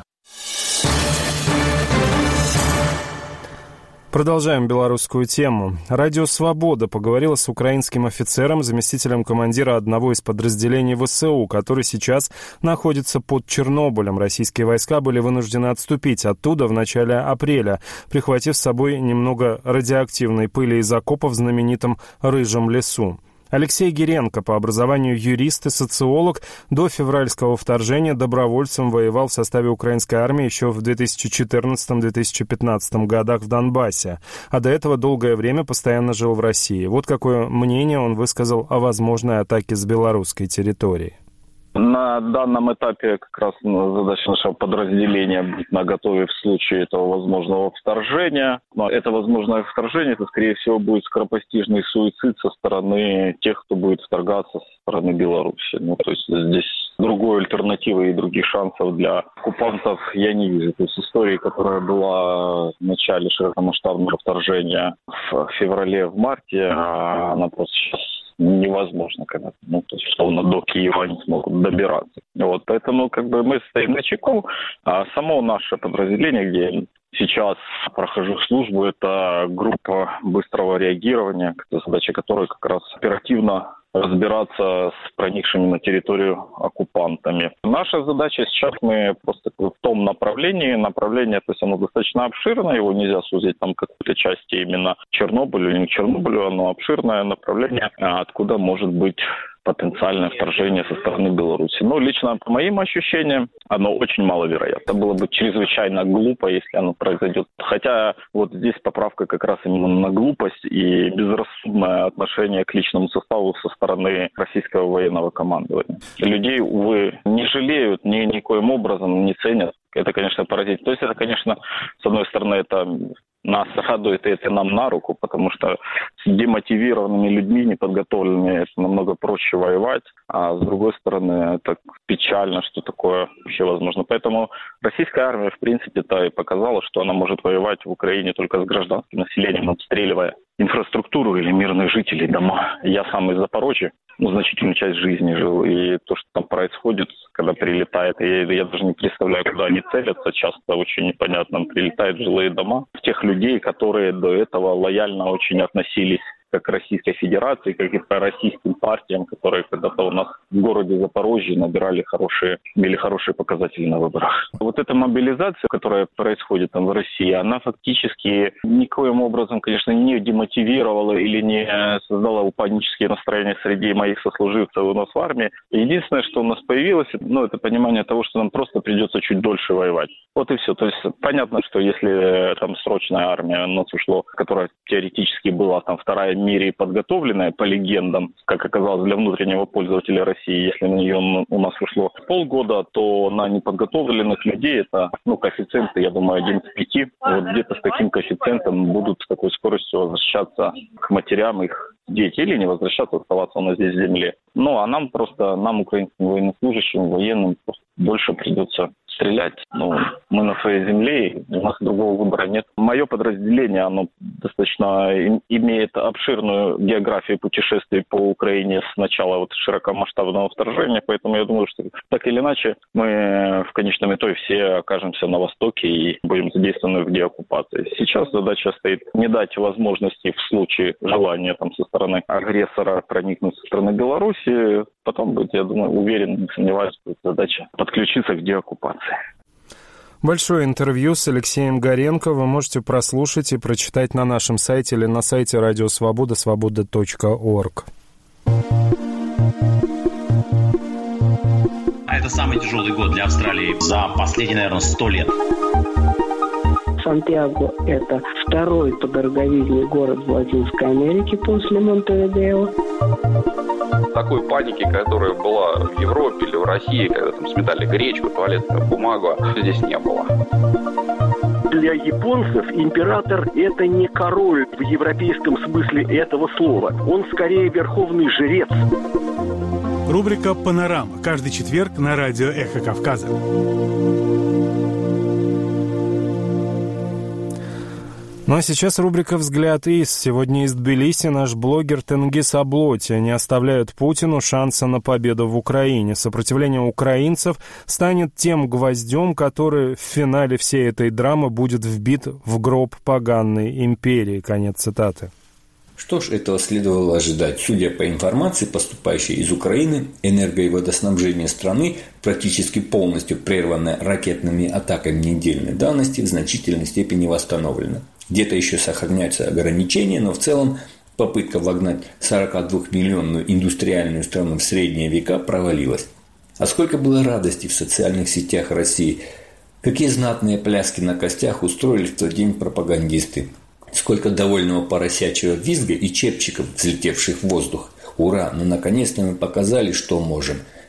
Продолжаем белорусскую тему. Радио «Свобода» поговорила с украинским офицером, заместителем командира одного из подразделений ВСУ, который сейчас находится под Чернобылем. Российские войска были вынуждены отступить оттуда в начале апреля, прихватив с собой немного радиоактивной пыли из окопа в знаменитом Рыжем лесу. Алексей Гиренко, по образованию юрист и социолог, до февральского вторжения добровольцем воевал в составе украинской армии еще в 2014-2015 годах в Донбассе, а до этого долгое время постоянно жил в России. Вот какое мнение он высказал о возможной атаке с белорусской территории. На данном этапе как раз задача нашего подразделения быть наготове в случае этого возможного вторжения. Но это возможное вторжение, это, скорее всего, будет скоропостижный суицид со стороны тех, кто будет вторгаться со стороны Беларуси. То есть здесь другой альтернативы и других шансов для оккупантов я не вижу. То есть история, которая была в начале широкомасштабного вторжения в феврале, в марте, она просто сейчас невозможно, когда, то есть, условно, до Киева они смогут добираться. Поэтому, мы стоим на чеку, а само наше подразделение, где сейчас прохожу службу, это группа быстрого реагирования, задача которой как раз оперативно разбираться с проникшими на территорию оккупантами. Наша задача сейчас, мы просто в том направлении, то есть оно достаточно обширное, его нельзя сузить там какой-то части именно Чернобылю или не Чернобылю, оно обширное направление, откуда может быть потенциальное вторжение со стороны Беларуси. Но лично по моим ощущениям, оно очень маловероятно. Было бы чрезвычайно глупо, если оно произойдет. Хотя здесь поправка как раз именно на глупость и безрассудное отношение к личному составу со стороны российского военного командования. Людей, увы, не жалеют, никоим образом не ценят. Это, конечно, поразительно. То есть это, конечно, с одной стороны, это нас радует, и это нам на руку, потому что с демотивированными людьми, неподготовленными, это намного проще воевать, а с другой стороны, это печально, что такое вообще возможно. Поэтому российская армия, в принципе-то, и показала, что она может воевать в Украине только с гражданским населением, обстреливая инфраструктуру или мирных жителей, дома. Я сам из Запорожья, значительную часть жизни жил, и то, что там происходит, когда прилетает, я даже не представляю, куда они целятся, часто очень непонятно, прилетают в жилые дома. Тех людей, которые до этого лояльно очень относились как к Российской Федерации, как и к российским партиям, которые когда-то у нас в городе Запорожье имели хорошие показатели на выборах. Эта мобилизация, которая происходит там в России, она фактически никоим образом, конечно, не демотивировала или не создала панические настроения среди моих сослуживцев у нас в армии. Единственное, что у нас появилось, это понимание того, что нам просто придется чуть дольше воевать. И все. То есть понятно, что если там срочная армия у нас ушло, которая теоретически была там вторая в мире подготовленная, по легендам, как оказалось, для внутреннего пользователя России, если на нее у нас ушло полгода, то на неподготовленных людей это, коэффициенты, я думаю, 1 к 5. Где-то с таким коэффициентом будут с такой скоростью возвращаться к матерям их дети или не возвращаться, оставаться у нас здесь в земле. А нам, украинским военнослужащим, военным, просто больше придется стрелять. Мы на своей земле, и у нас другого выбора нет. Мое подразделение, оно достаточно имеет обширную географию путешествий по Украине с начала широкомасштабного вторжения, поэтому я думаю, что так или иначе мы в конечном итоге все окажемся на востоке и будем задействованы в деоккупации. Сейчас задача стоит не дать возможности в случае желания со стороны агрессора проникнуть со стороны Беларуси, потом быть, я думаю, уверен, не сомневаюсь, будет задача подключиться к деоккупации. Большое интервью с Алексеем Горенко вы можете прослушать и прочитать на нашем сайте или на сайте Радио Свобода, свобода.орг. Это самый тяжелый год для Австралии за последние, наверное, 100 лет. Сантьяго – это второй по дороговизне город в Латинской Америке после Монтевидео. Такой паники, которая была в Европе или в России, когда там сметали гречку, туалетную бумагу, здесь не было. Для японцев император – это не король в европейском смысле этого слова. Он скорее верховный жрец. Рубрика «Панорама». Каждый четверг на радио «Эхо Кавказа». А сейчас рубрика «Взгляд ИС». Сегодня из Тбилиси наш блогер Тенгиз Аблоти не оставляют Путину шанса на победу в Украине. Сопротивление украинцев станет тем гвоздем, который в финале всей этой драмы будет вбит в гроб поганой империи. Конец цитаты. Что ж, этого следовало ожидать. Судя по информации, поступающей из Украины, энерго- и водоснабжение страны, практически полностью прерванное ракетными атаками недельной давности, в значительной степени восстановлено. Где-то еще сохраняются ограничения, но в целом попытка вогнать 42-миллионную индустриальную страну в средние века провалилась. А сколько было радости в социальных сетях России. Какие знатные пляски на костях устроили в тот день пропагандисты. Сколько довольного поросячьего визга и чепчиков, взлетевших в воздух. Ура! Ну наконец-то мы показали, что можем.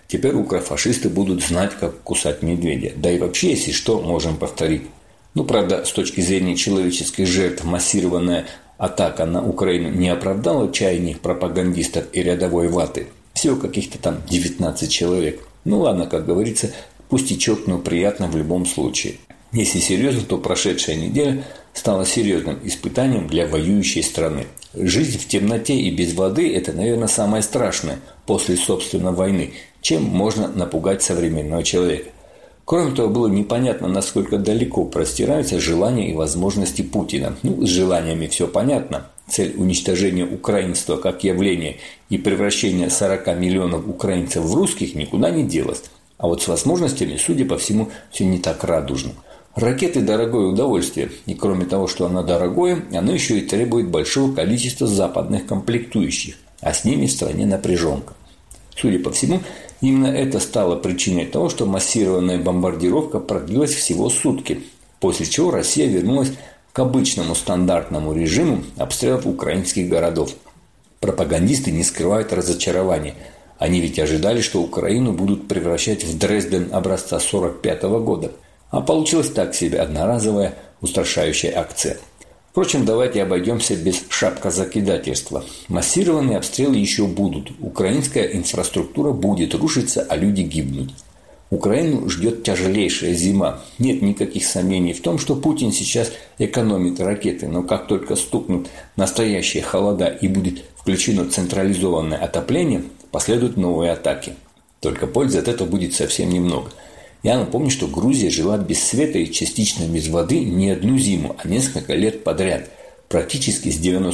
Теперь укрофашисты будут знать, как кусать медведя. Да и вообще, если что, можем повторить. Правда, с точки зрения человеческих жертв, массированная атака на Украину не оправдала чаяний пропагандистов и рядовой ваты. Всего каких-то там 19 человек. Ладно, как говорится, пустячок, но приятно в любом случае. Если серьезно, то прошедшая неделя стала серьезным испытанием для воюющей страны. Жизнь в темноте и без воды – это, наверное, самое страшное после, собственно, войны, чем можно напугать современного человека. Кроме того, было непонятно, насколько далеко простираются желания и возможности Путина. С желаниями все понятно. Цель уничтожения украинства как явления и превращения 40 миллионов украинцев в русских никуда не делась. А вот с возможностями, судя по всему, все не так радужно. Ракеты – дорогое удовольствие. И кроме того, что оно дорогое, оно еще и требует большого количества западных комплектующих. А с ними в стране напряженка. Судя по всему, именно это стало причиной того, что массированная бомбардировка продлилась всего сутки. После чего Россия вернулась к обычному стандартному режиму обстрелов украинских городов. Пропагандисты не скрывают разочарования. Они ведь ожидали, что Украину будут превращать в Дрезден образца 1945 года. А получилась так себе одноразовая устрашающая акция. Впрочем, давайте обойдемся без шапкозакидательства. Массированные обстрелы еще будут. Украинская инфраструктура будет рушиться, а люди гибнуть. Украину ждет тяжелейшая зима. Нет никаких сомнений в том, что Путин сейчас экономит ракеты. Но как только стукнут настоящие холода и будет включено централизованное отопление, последуют новые атаки. Только пользы от этого будет совсем немного. Я напомню, что Грузия жила без света и частично без воды не одну зиму, а несколько лет подряд. Практически с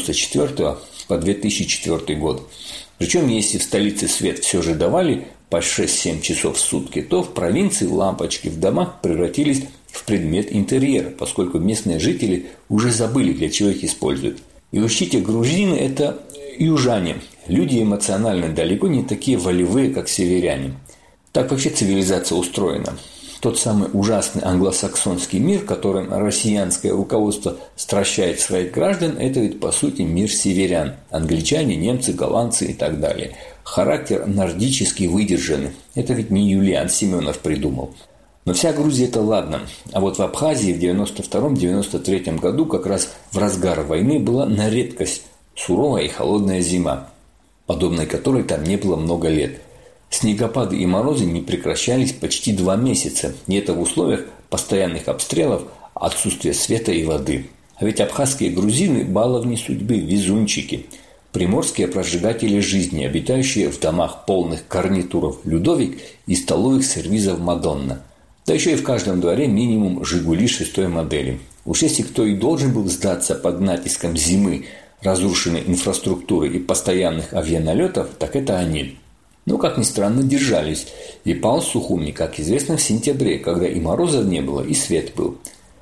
1994 по 2004 год. Причем, если в столице свет все же давали по 6-7 часов в сутки, то в провинции лампочки в домах превратились в предмет интерьера, поскольку местные жители уже забыли, для чего их используют. И учтите, грузины – это южане. Люди эмоционально далеко не такие волевые, как северяне. Так вообще цивилизация устроена. Тот самый ужасный англосаксонский мир, которым россиянское руководство стращает своих граждан, это ведь по сути мир северян. Англичане, немцы, голландцы и так далее. Характер нордически выдержанный. Это ведь не Юлиан Семенов придумал. Но вся Грузия – это ладно. А вот в Абхазии в 1992-1993 году, как раз в разгар войны, была на редкость суровая и холодная зима, подобной которой там не было много лет. Снегопады и морозы не прекращались почти 2 месяца, и это в условиях постоянных обстрелов, отсутствия света и воды. А ведь абхазские грузины – баловни судьбы, везунчики. Приморские прожигатели жизни, обитающие в домах полных гарнитуров Людовик и столовых сервизов Мадонна. Да еще и в каждом дворе минимум «Жигули» 6-й модели. Уж если кто и должен был сдаться под натиском зимы, разрушенной инфраструктуры и постоянных авианалетов, так это они. Но, как ни странно, держались. И пал Сухуми, как известно, в сентябре, когда и морозов не было, и свет был.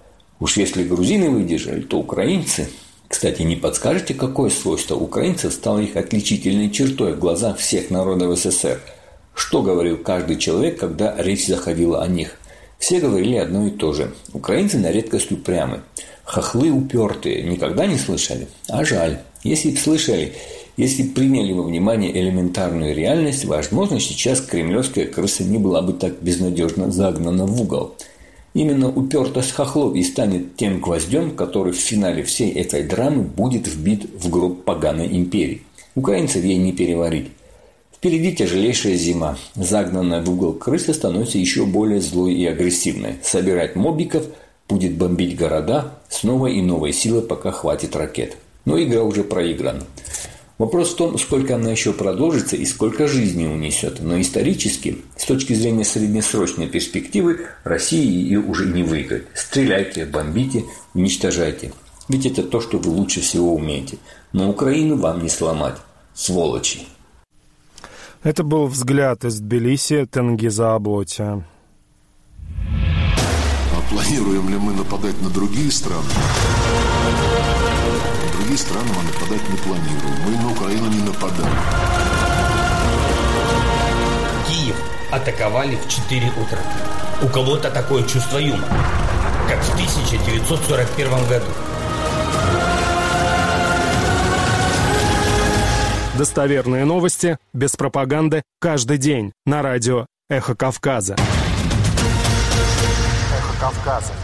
Уж если грузины выдержали, то украинцы... Кстати, не подскажете, какое свойство украинцев стало их отличительной чертой в глазах всех народов СССР? Что говорил каждый человек, когда речь заходила о них? Все говорили одно и то же. Украинцы на редкость упрямы. Хохлы упертые. Никогда не слышали? А жаль. Если бы слышали... Если приняли во внимание элементарную реальность, возможно, сейчас кремлевская крыса не была бы так безнадежно загнана в угол. Именно упертость хохлов и станет тем гвоздем, который в финале всей этой драмы будет вбит в гроб поганой империи. Украинцев ей не переварить. Впереди тяжелейшая зима. Загнанная в угол крыса становится еще более злой и агрессивной. Собирать мобиков, будет бомбить города с новой и новой силой, пока хватит ракет. Но игра уже проиграна. Вопрос в том, сколько она еще продолжится и сколько жизней унесет. Но исторически, с точки зрения среднесрочной перспективы, Россия ее уже не выиграет. Стреляйте, бомбите, уничтожайте. Ведь это то, что вы лучше всего умеете. Но Украину вам не сломать. Сволочи. Это был взгляд из Тбилиси Тенгиза Аблотя. А планируем ли мы нападать на другие страны? Другие страны мы нападать не планируем. Мы на Украину не нападаем. Киев атаковали в 4 утра. У кого-то такое чувство юмора, как в 1941 году. Достоверные новости, без пропаганды, каждый день на радио «Эхо Кавказа». «Эхо Кавказа».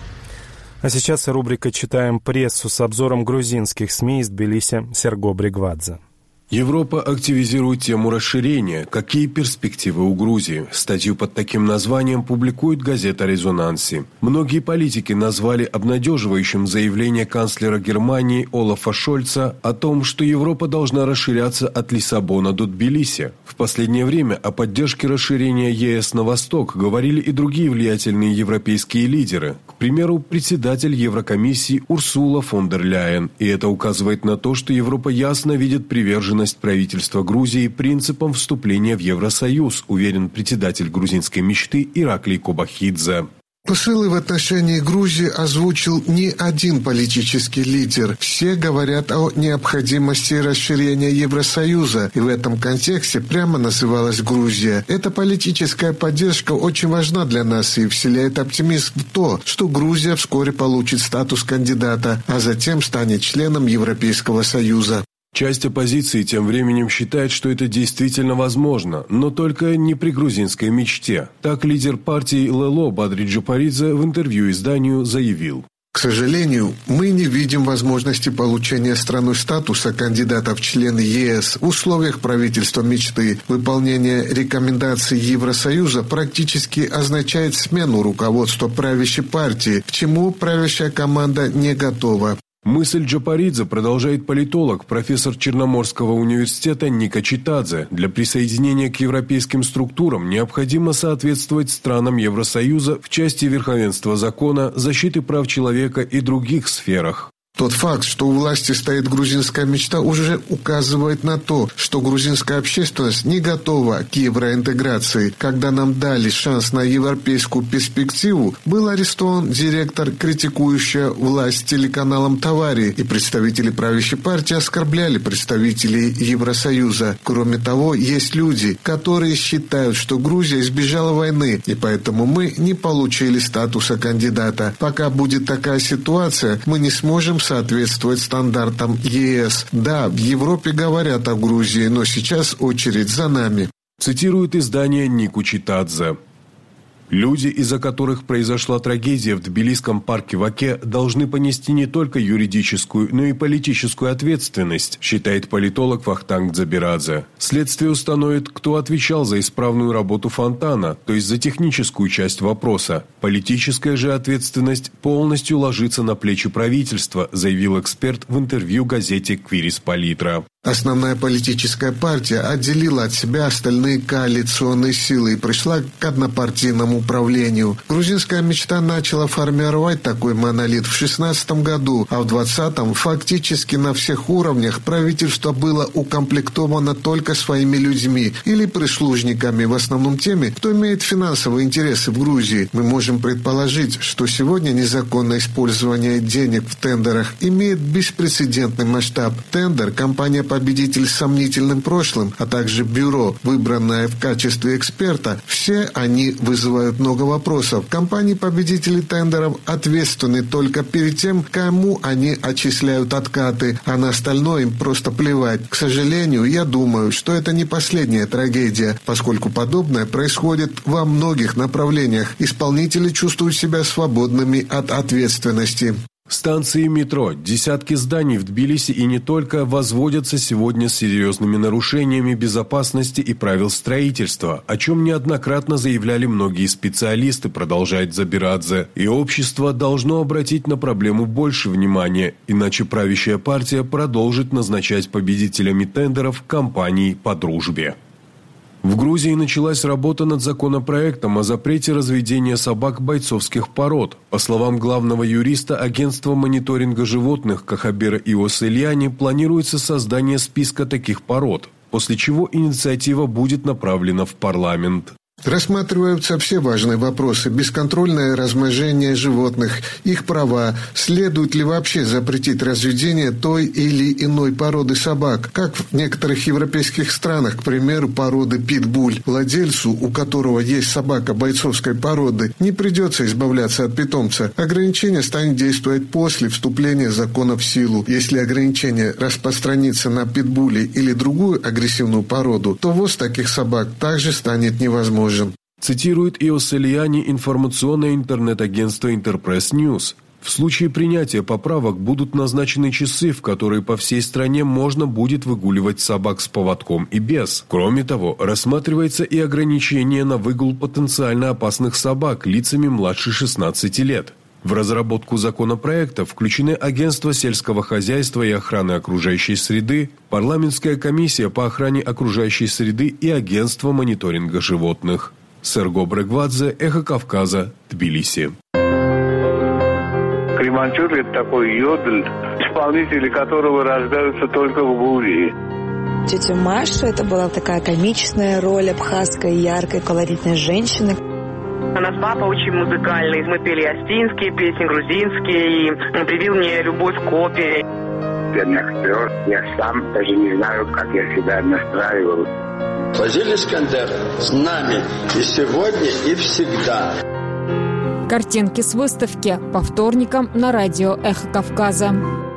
А сейчас рубрика «Читаем прессу» с обзором грузинских СМИ из Тбилиси Серго Бригвадзе. Европа активизирует тему расширения. Какие перспективы у Грузии? Статью под таким названием публикует газета «Резонанси». Многие политики назвали обнадеживающим заявление канцлера Германии Олафа Шольца о том, что Европа должна расширяться от Лиссабона до Тбилиси. В последнее время о поддержке расширения ЕС на восток говорили и другие влиятельные европейские лидеры. К примеру, председатель Еврокомиссии Урсула фон дер Ляйен. И это указывает на то, что Европа ясно видит приверженность правительства Грузии принципам вступления в Евросоюз, уверен председатель грузинской мечты Ираклий Кобахидзе. Посылы в отношении Грузии озвучил не один политический лидер. Все говорят о необходимости расширения Евросоюза, и в этом контексте прямо называлась Грузия. Эта политическая поддержка очень важна для нас и вселяет оптимизм в то, что Грузия вскоре получит статус кандидата, а затем станет членом Европейского Союза. Часть оппозиции тем временем считает, что это действительно возможно, но только не при грузинской мечте. Так лидер партии ЛЛО Бадри Джапаридзе в интервью изданию заявил. К сожалению, мы не видим возможности получения страной статуса кандидата в члены ЕС в условиях правительства мечты. Выполнение рекомендаций Евросоюза практически означает смену руководства правящей партии, к чему правящая команда не готова. Мысль Джапаридзе продолжает политолог, профессор Черноморского университета Ника Читадзе. Для присоединения к европейским структурам необходимо соответствовать странам Евросоюза в части верховенства закона, защиты прав человека и других сферах. Тот факт, что у власти стоит грузинская мечта, уже указывает на то, что грузинская общественность не готова к евроинтеграции. Когда нам дали шанс на европейскую перспективу, был арестован директор, критикующий власть телеканалом «Тавари», и представители правящей партии оскорбляли представителей Евросоюза. Кроме того, есть люди, которые считают, что Грузия избежала войны, и поэтому мы не получили статуса кандидата. Пока будет такая ситуация, мы не сможем соответствовать стандартам ЕС. Да, в Европе говорят о Грузии, но сейчас очередь за нами. Цитирует издание Нику Читадзе. Люди, из-за которых произошла трагедия в тбилисском парке Ваке, должны понести не только юридическую, но и политическую ответственность, считает политолог Вахтанг Дзабирадзе. Следствие установит, кто отвечал за исправную работу фонтана, то есть за техническую часть вопроса. Политическая же ответственность полностью ложится на плечи правительства, заявил эксперт в интервью газете «Квирис Политра». Основная политическая партия отделила от себя остальные коалиционные силы и пришла к однопартийному управлению. Грузинская мечта начала формировать такой монолит в 2016 году, а в 2020 фактически на всех уровнях правительство было укомплектовано только своими людьми или прислужниками, в основном теми, кто имеет финансовые интересы в Грузии. Мы можем предположить, что сегодня незаконное использование денег в тендерах имеет беспрецедентный масштаб. Тендер компания-победитель с сомнительным прошлым, а также бюро, выбранное в качестве эксперта, все они вызывают много вопросов. Компании-победители тендеров ответственны только перед тем, кому они отчисляют откаты, а на остальное им просто плевать. К сожалению, я думаю, что это не последняя трагедия, поскольку подобное происходит во многих направлениях. Исполнители чувствуют себя свободными от ответственности. Станции метро, десятки зданий в Тбилиси и не только возводятся сегодня с серьезными нарушениями безопасности и правил строительства, о чем неоднократно заявляли многие специалисты, продолжает Дзабирадзе. И общество должно обратить на проблему больше внимания, иначе правящая партия продолжит назначать победителями тендеров компаний по дружбе. В Грузии началась работа над законопроектом о запрете разведения собак бойцовских пород. По словам главного юриста агентства мониторинга животных Кахабера Иос Ильяни, планируется создание списка таких пород, после чего инициатива будет направлена в парламент. Рассматриваются все важные вопросы: бесконтрольное размножение животных, их права, следует ли вообще запретить разведение той или иной породы собак, как в некоторых европейских странах, к примеру, породы питбуль. Владельцу, у которого есть собака бойцовской породы, не придется избавляться от питомца. Ограничение станет действовать после вступления закона в силу. Если ограничение распространится на питбули или другую агрессивную породу, то ввоз таких собак также станет невозможен. Цитирует Иос Элияни информационное интернет-агентство Интерпресс Ньюс. В случае принятия поправок будут назначены часы, в которые по всей стране можно будет выгуливать собак с поводком и без. Кроме того, рассматривается и ограничение на выгул потенциально опасных собак лицами младше 16 лет. В разработку законопроекта включены Агентство сельского хозяйства и охраны окружающей среды, Парламентская комиссия по охране окружающей среды и Агентство мониторинга животных. Серго Брегвадзе, Эхо Кавказа, Тбилиси. Креманчур – это такой йодль, исполнители которого рождаются только в Гурии. Тетя Маша – это была такая комичная роль абхазской, яркой, колоритной женщины. У нас папа очень музыкальный. Мы пели астинские песни, грузинские, и он привил мне любовь к опере. Актер, я сам даже не знаю, как я себя настраивал. Фазиль Искандер с нами и сегодня, и всегда. Картинки с выставки по вторникам на радио «Эхо Кавказа».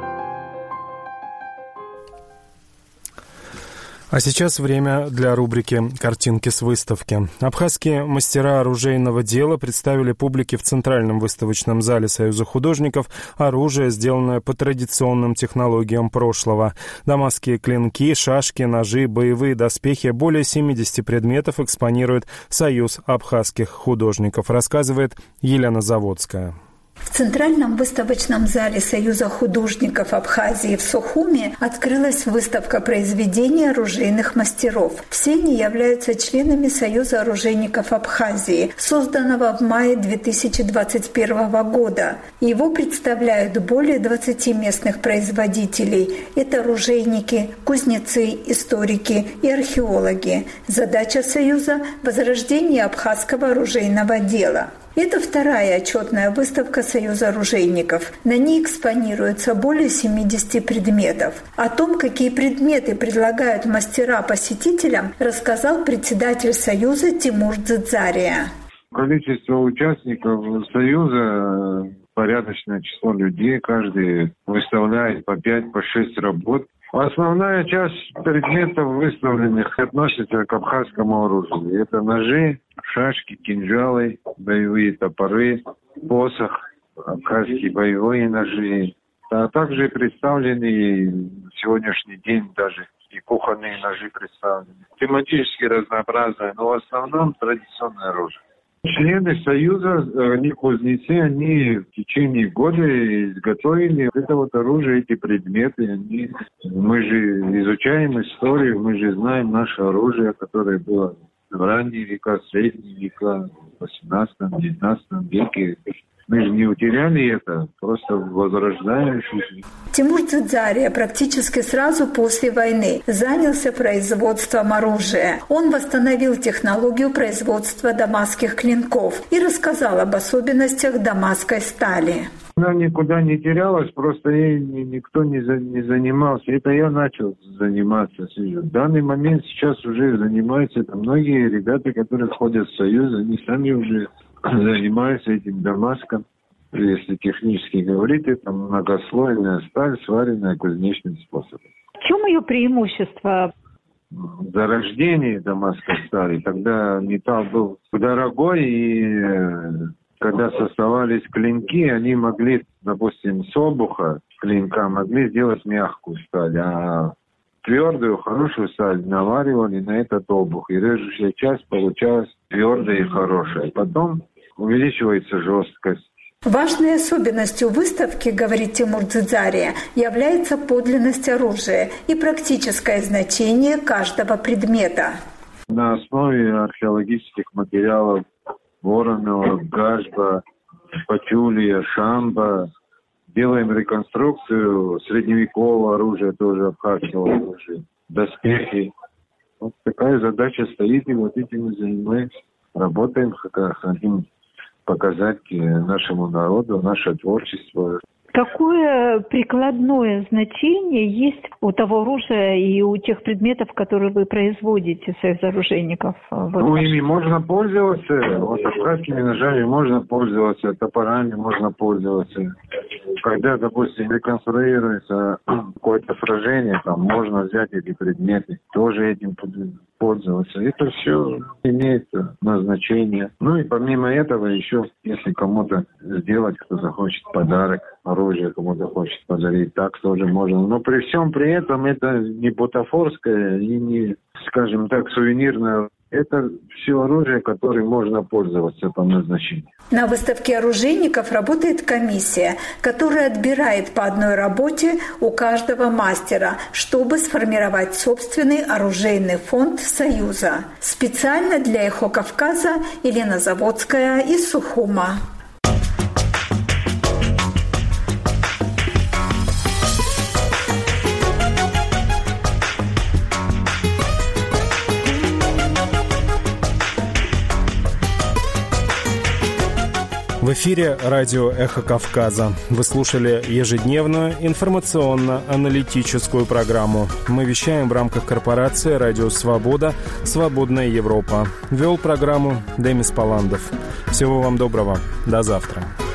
А сейчас время для рубрики «Картинки с выставки». Абхазские мастера оружейного дела представили публике в Центральном выставочном зале Союза художников оружие, сделанное по традиционным технологиям прошлого. Дамасские клинки, шашки, ножи, боевые доспехи, более 70 предметов экспонирует Союз абхазских художников, рассказывает Елена Заводская. В Центральном выставочном зале Союза художников Абхазии в Сухуми открылась выставка произведений оружейных мастеров. Все они являются членами Союза оружейников Абхазии, созданного в мае 2021 года. Его представляют более 20 местных производителей. Это оружейники, кузнецы, историки и археологи. Задача Союза – возрождение абхазского оружейного дела. Это вторая отчетная выставка Союза оружейников. На ней экспонируется более 70 предметов. О том, какие предметы предлагают мастера посетителям, рассказал председатель Союза Тимур Дзидзария. Количество участников Союза, порядочное число людей, каждый выставляет по 5, по 6 работ. Основная часть предметов выставленных относится к абхазскому оружию. Это ножи, шашки, кинжалы, боевые топоры, посох, абхазские боевые ножи. А также представлены в сегодняшний день даже и кухонные ножи представлены. Тематически разнообразные, но в основном традиционное оружие. Члены Союза, они кузнецы, они в течение года изготовили это вот оружие, эти предметы. Мы же изучаем историю, мы же знаем наше оружие, которое было в ранние века, средние века, в 18-19 веке. Мы же не утеряли это, просто возрождаем жизнь. Тимур Дзидзария практически сразу после войны занялся производством оружия. Он восстановил технологию производства дамасских клинков и рассказал об особенностях дамасской стали. Она никуда не терялась, просто ей никто не занимался. Это я начал заниматься. В данный момент сейчас уже занимаются это многие ребята, которые входят в Союз, они сами уже занимаются этим дамаском. Если технически говорить, это многослойная сталь, сваренная кузнечным способом. В чем ее преимущество? Зарождение дамасской стали. Тогда металл был дорогой, и когда создавались клинки, они могли, допустим, с обуха клинка могли сделать мягкую сталь, а твердую, хорошую сталь наваривали на этот обух, и режущая часть получалась твердая и хорошая. Потом увеличивается жесткость. Важной особенностью выставки, говорит Тимур Дзидзария, является подлинность оружия и практическое значение каждого предмета. На основе археологических материалов Воронова, Гашба, Патюлия, Шамба делаем реконструкцию средневекового оружия, тоже абхазского оружия, доспехи. Вот такая задача стоит, и вот этим мы занимаемся. работаем, хотим показать нашему народу наше творчество. Какое прикладное значение есть у того оружия и у тех предметов, которые вы производите, Союз оружейников? Ими можно пользоваться, абхазскими ножами можно пользоваться, топорами можно пользоваться. Когда, допустим, реконструируется какое-то сражение, там можно взять эти предметы, тоже этим пользоваться. Это все имеет назначение. И помимо этого еще, если кому-то сделать, кто-то хочет подарок, оружие кому-то хочет подарить, так тоже можно. Но при всем при этом это не бутафорское и не, скажем так, сувенирное. Это все оружие, которым можно пользоваться по назначению. На выставке оружейников работает комиссия, которая отбирает по одной работе у каждого мастера, чтобы сформировать собственный оружейный фонд Союза. Специально для «Эхо Кавказа» Елена Заводская из Сухума. В эфире радио «Эхо Кавказа». Вы слушали ежедневную информационно-аналитическую программу. Мы вещаем в рамках корпорации «Радио Свобода. Свободная Европа». Вел программу Демис Паландов. Всего вам доброго. До завтра.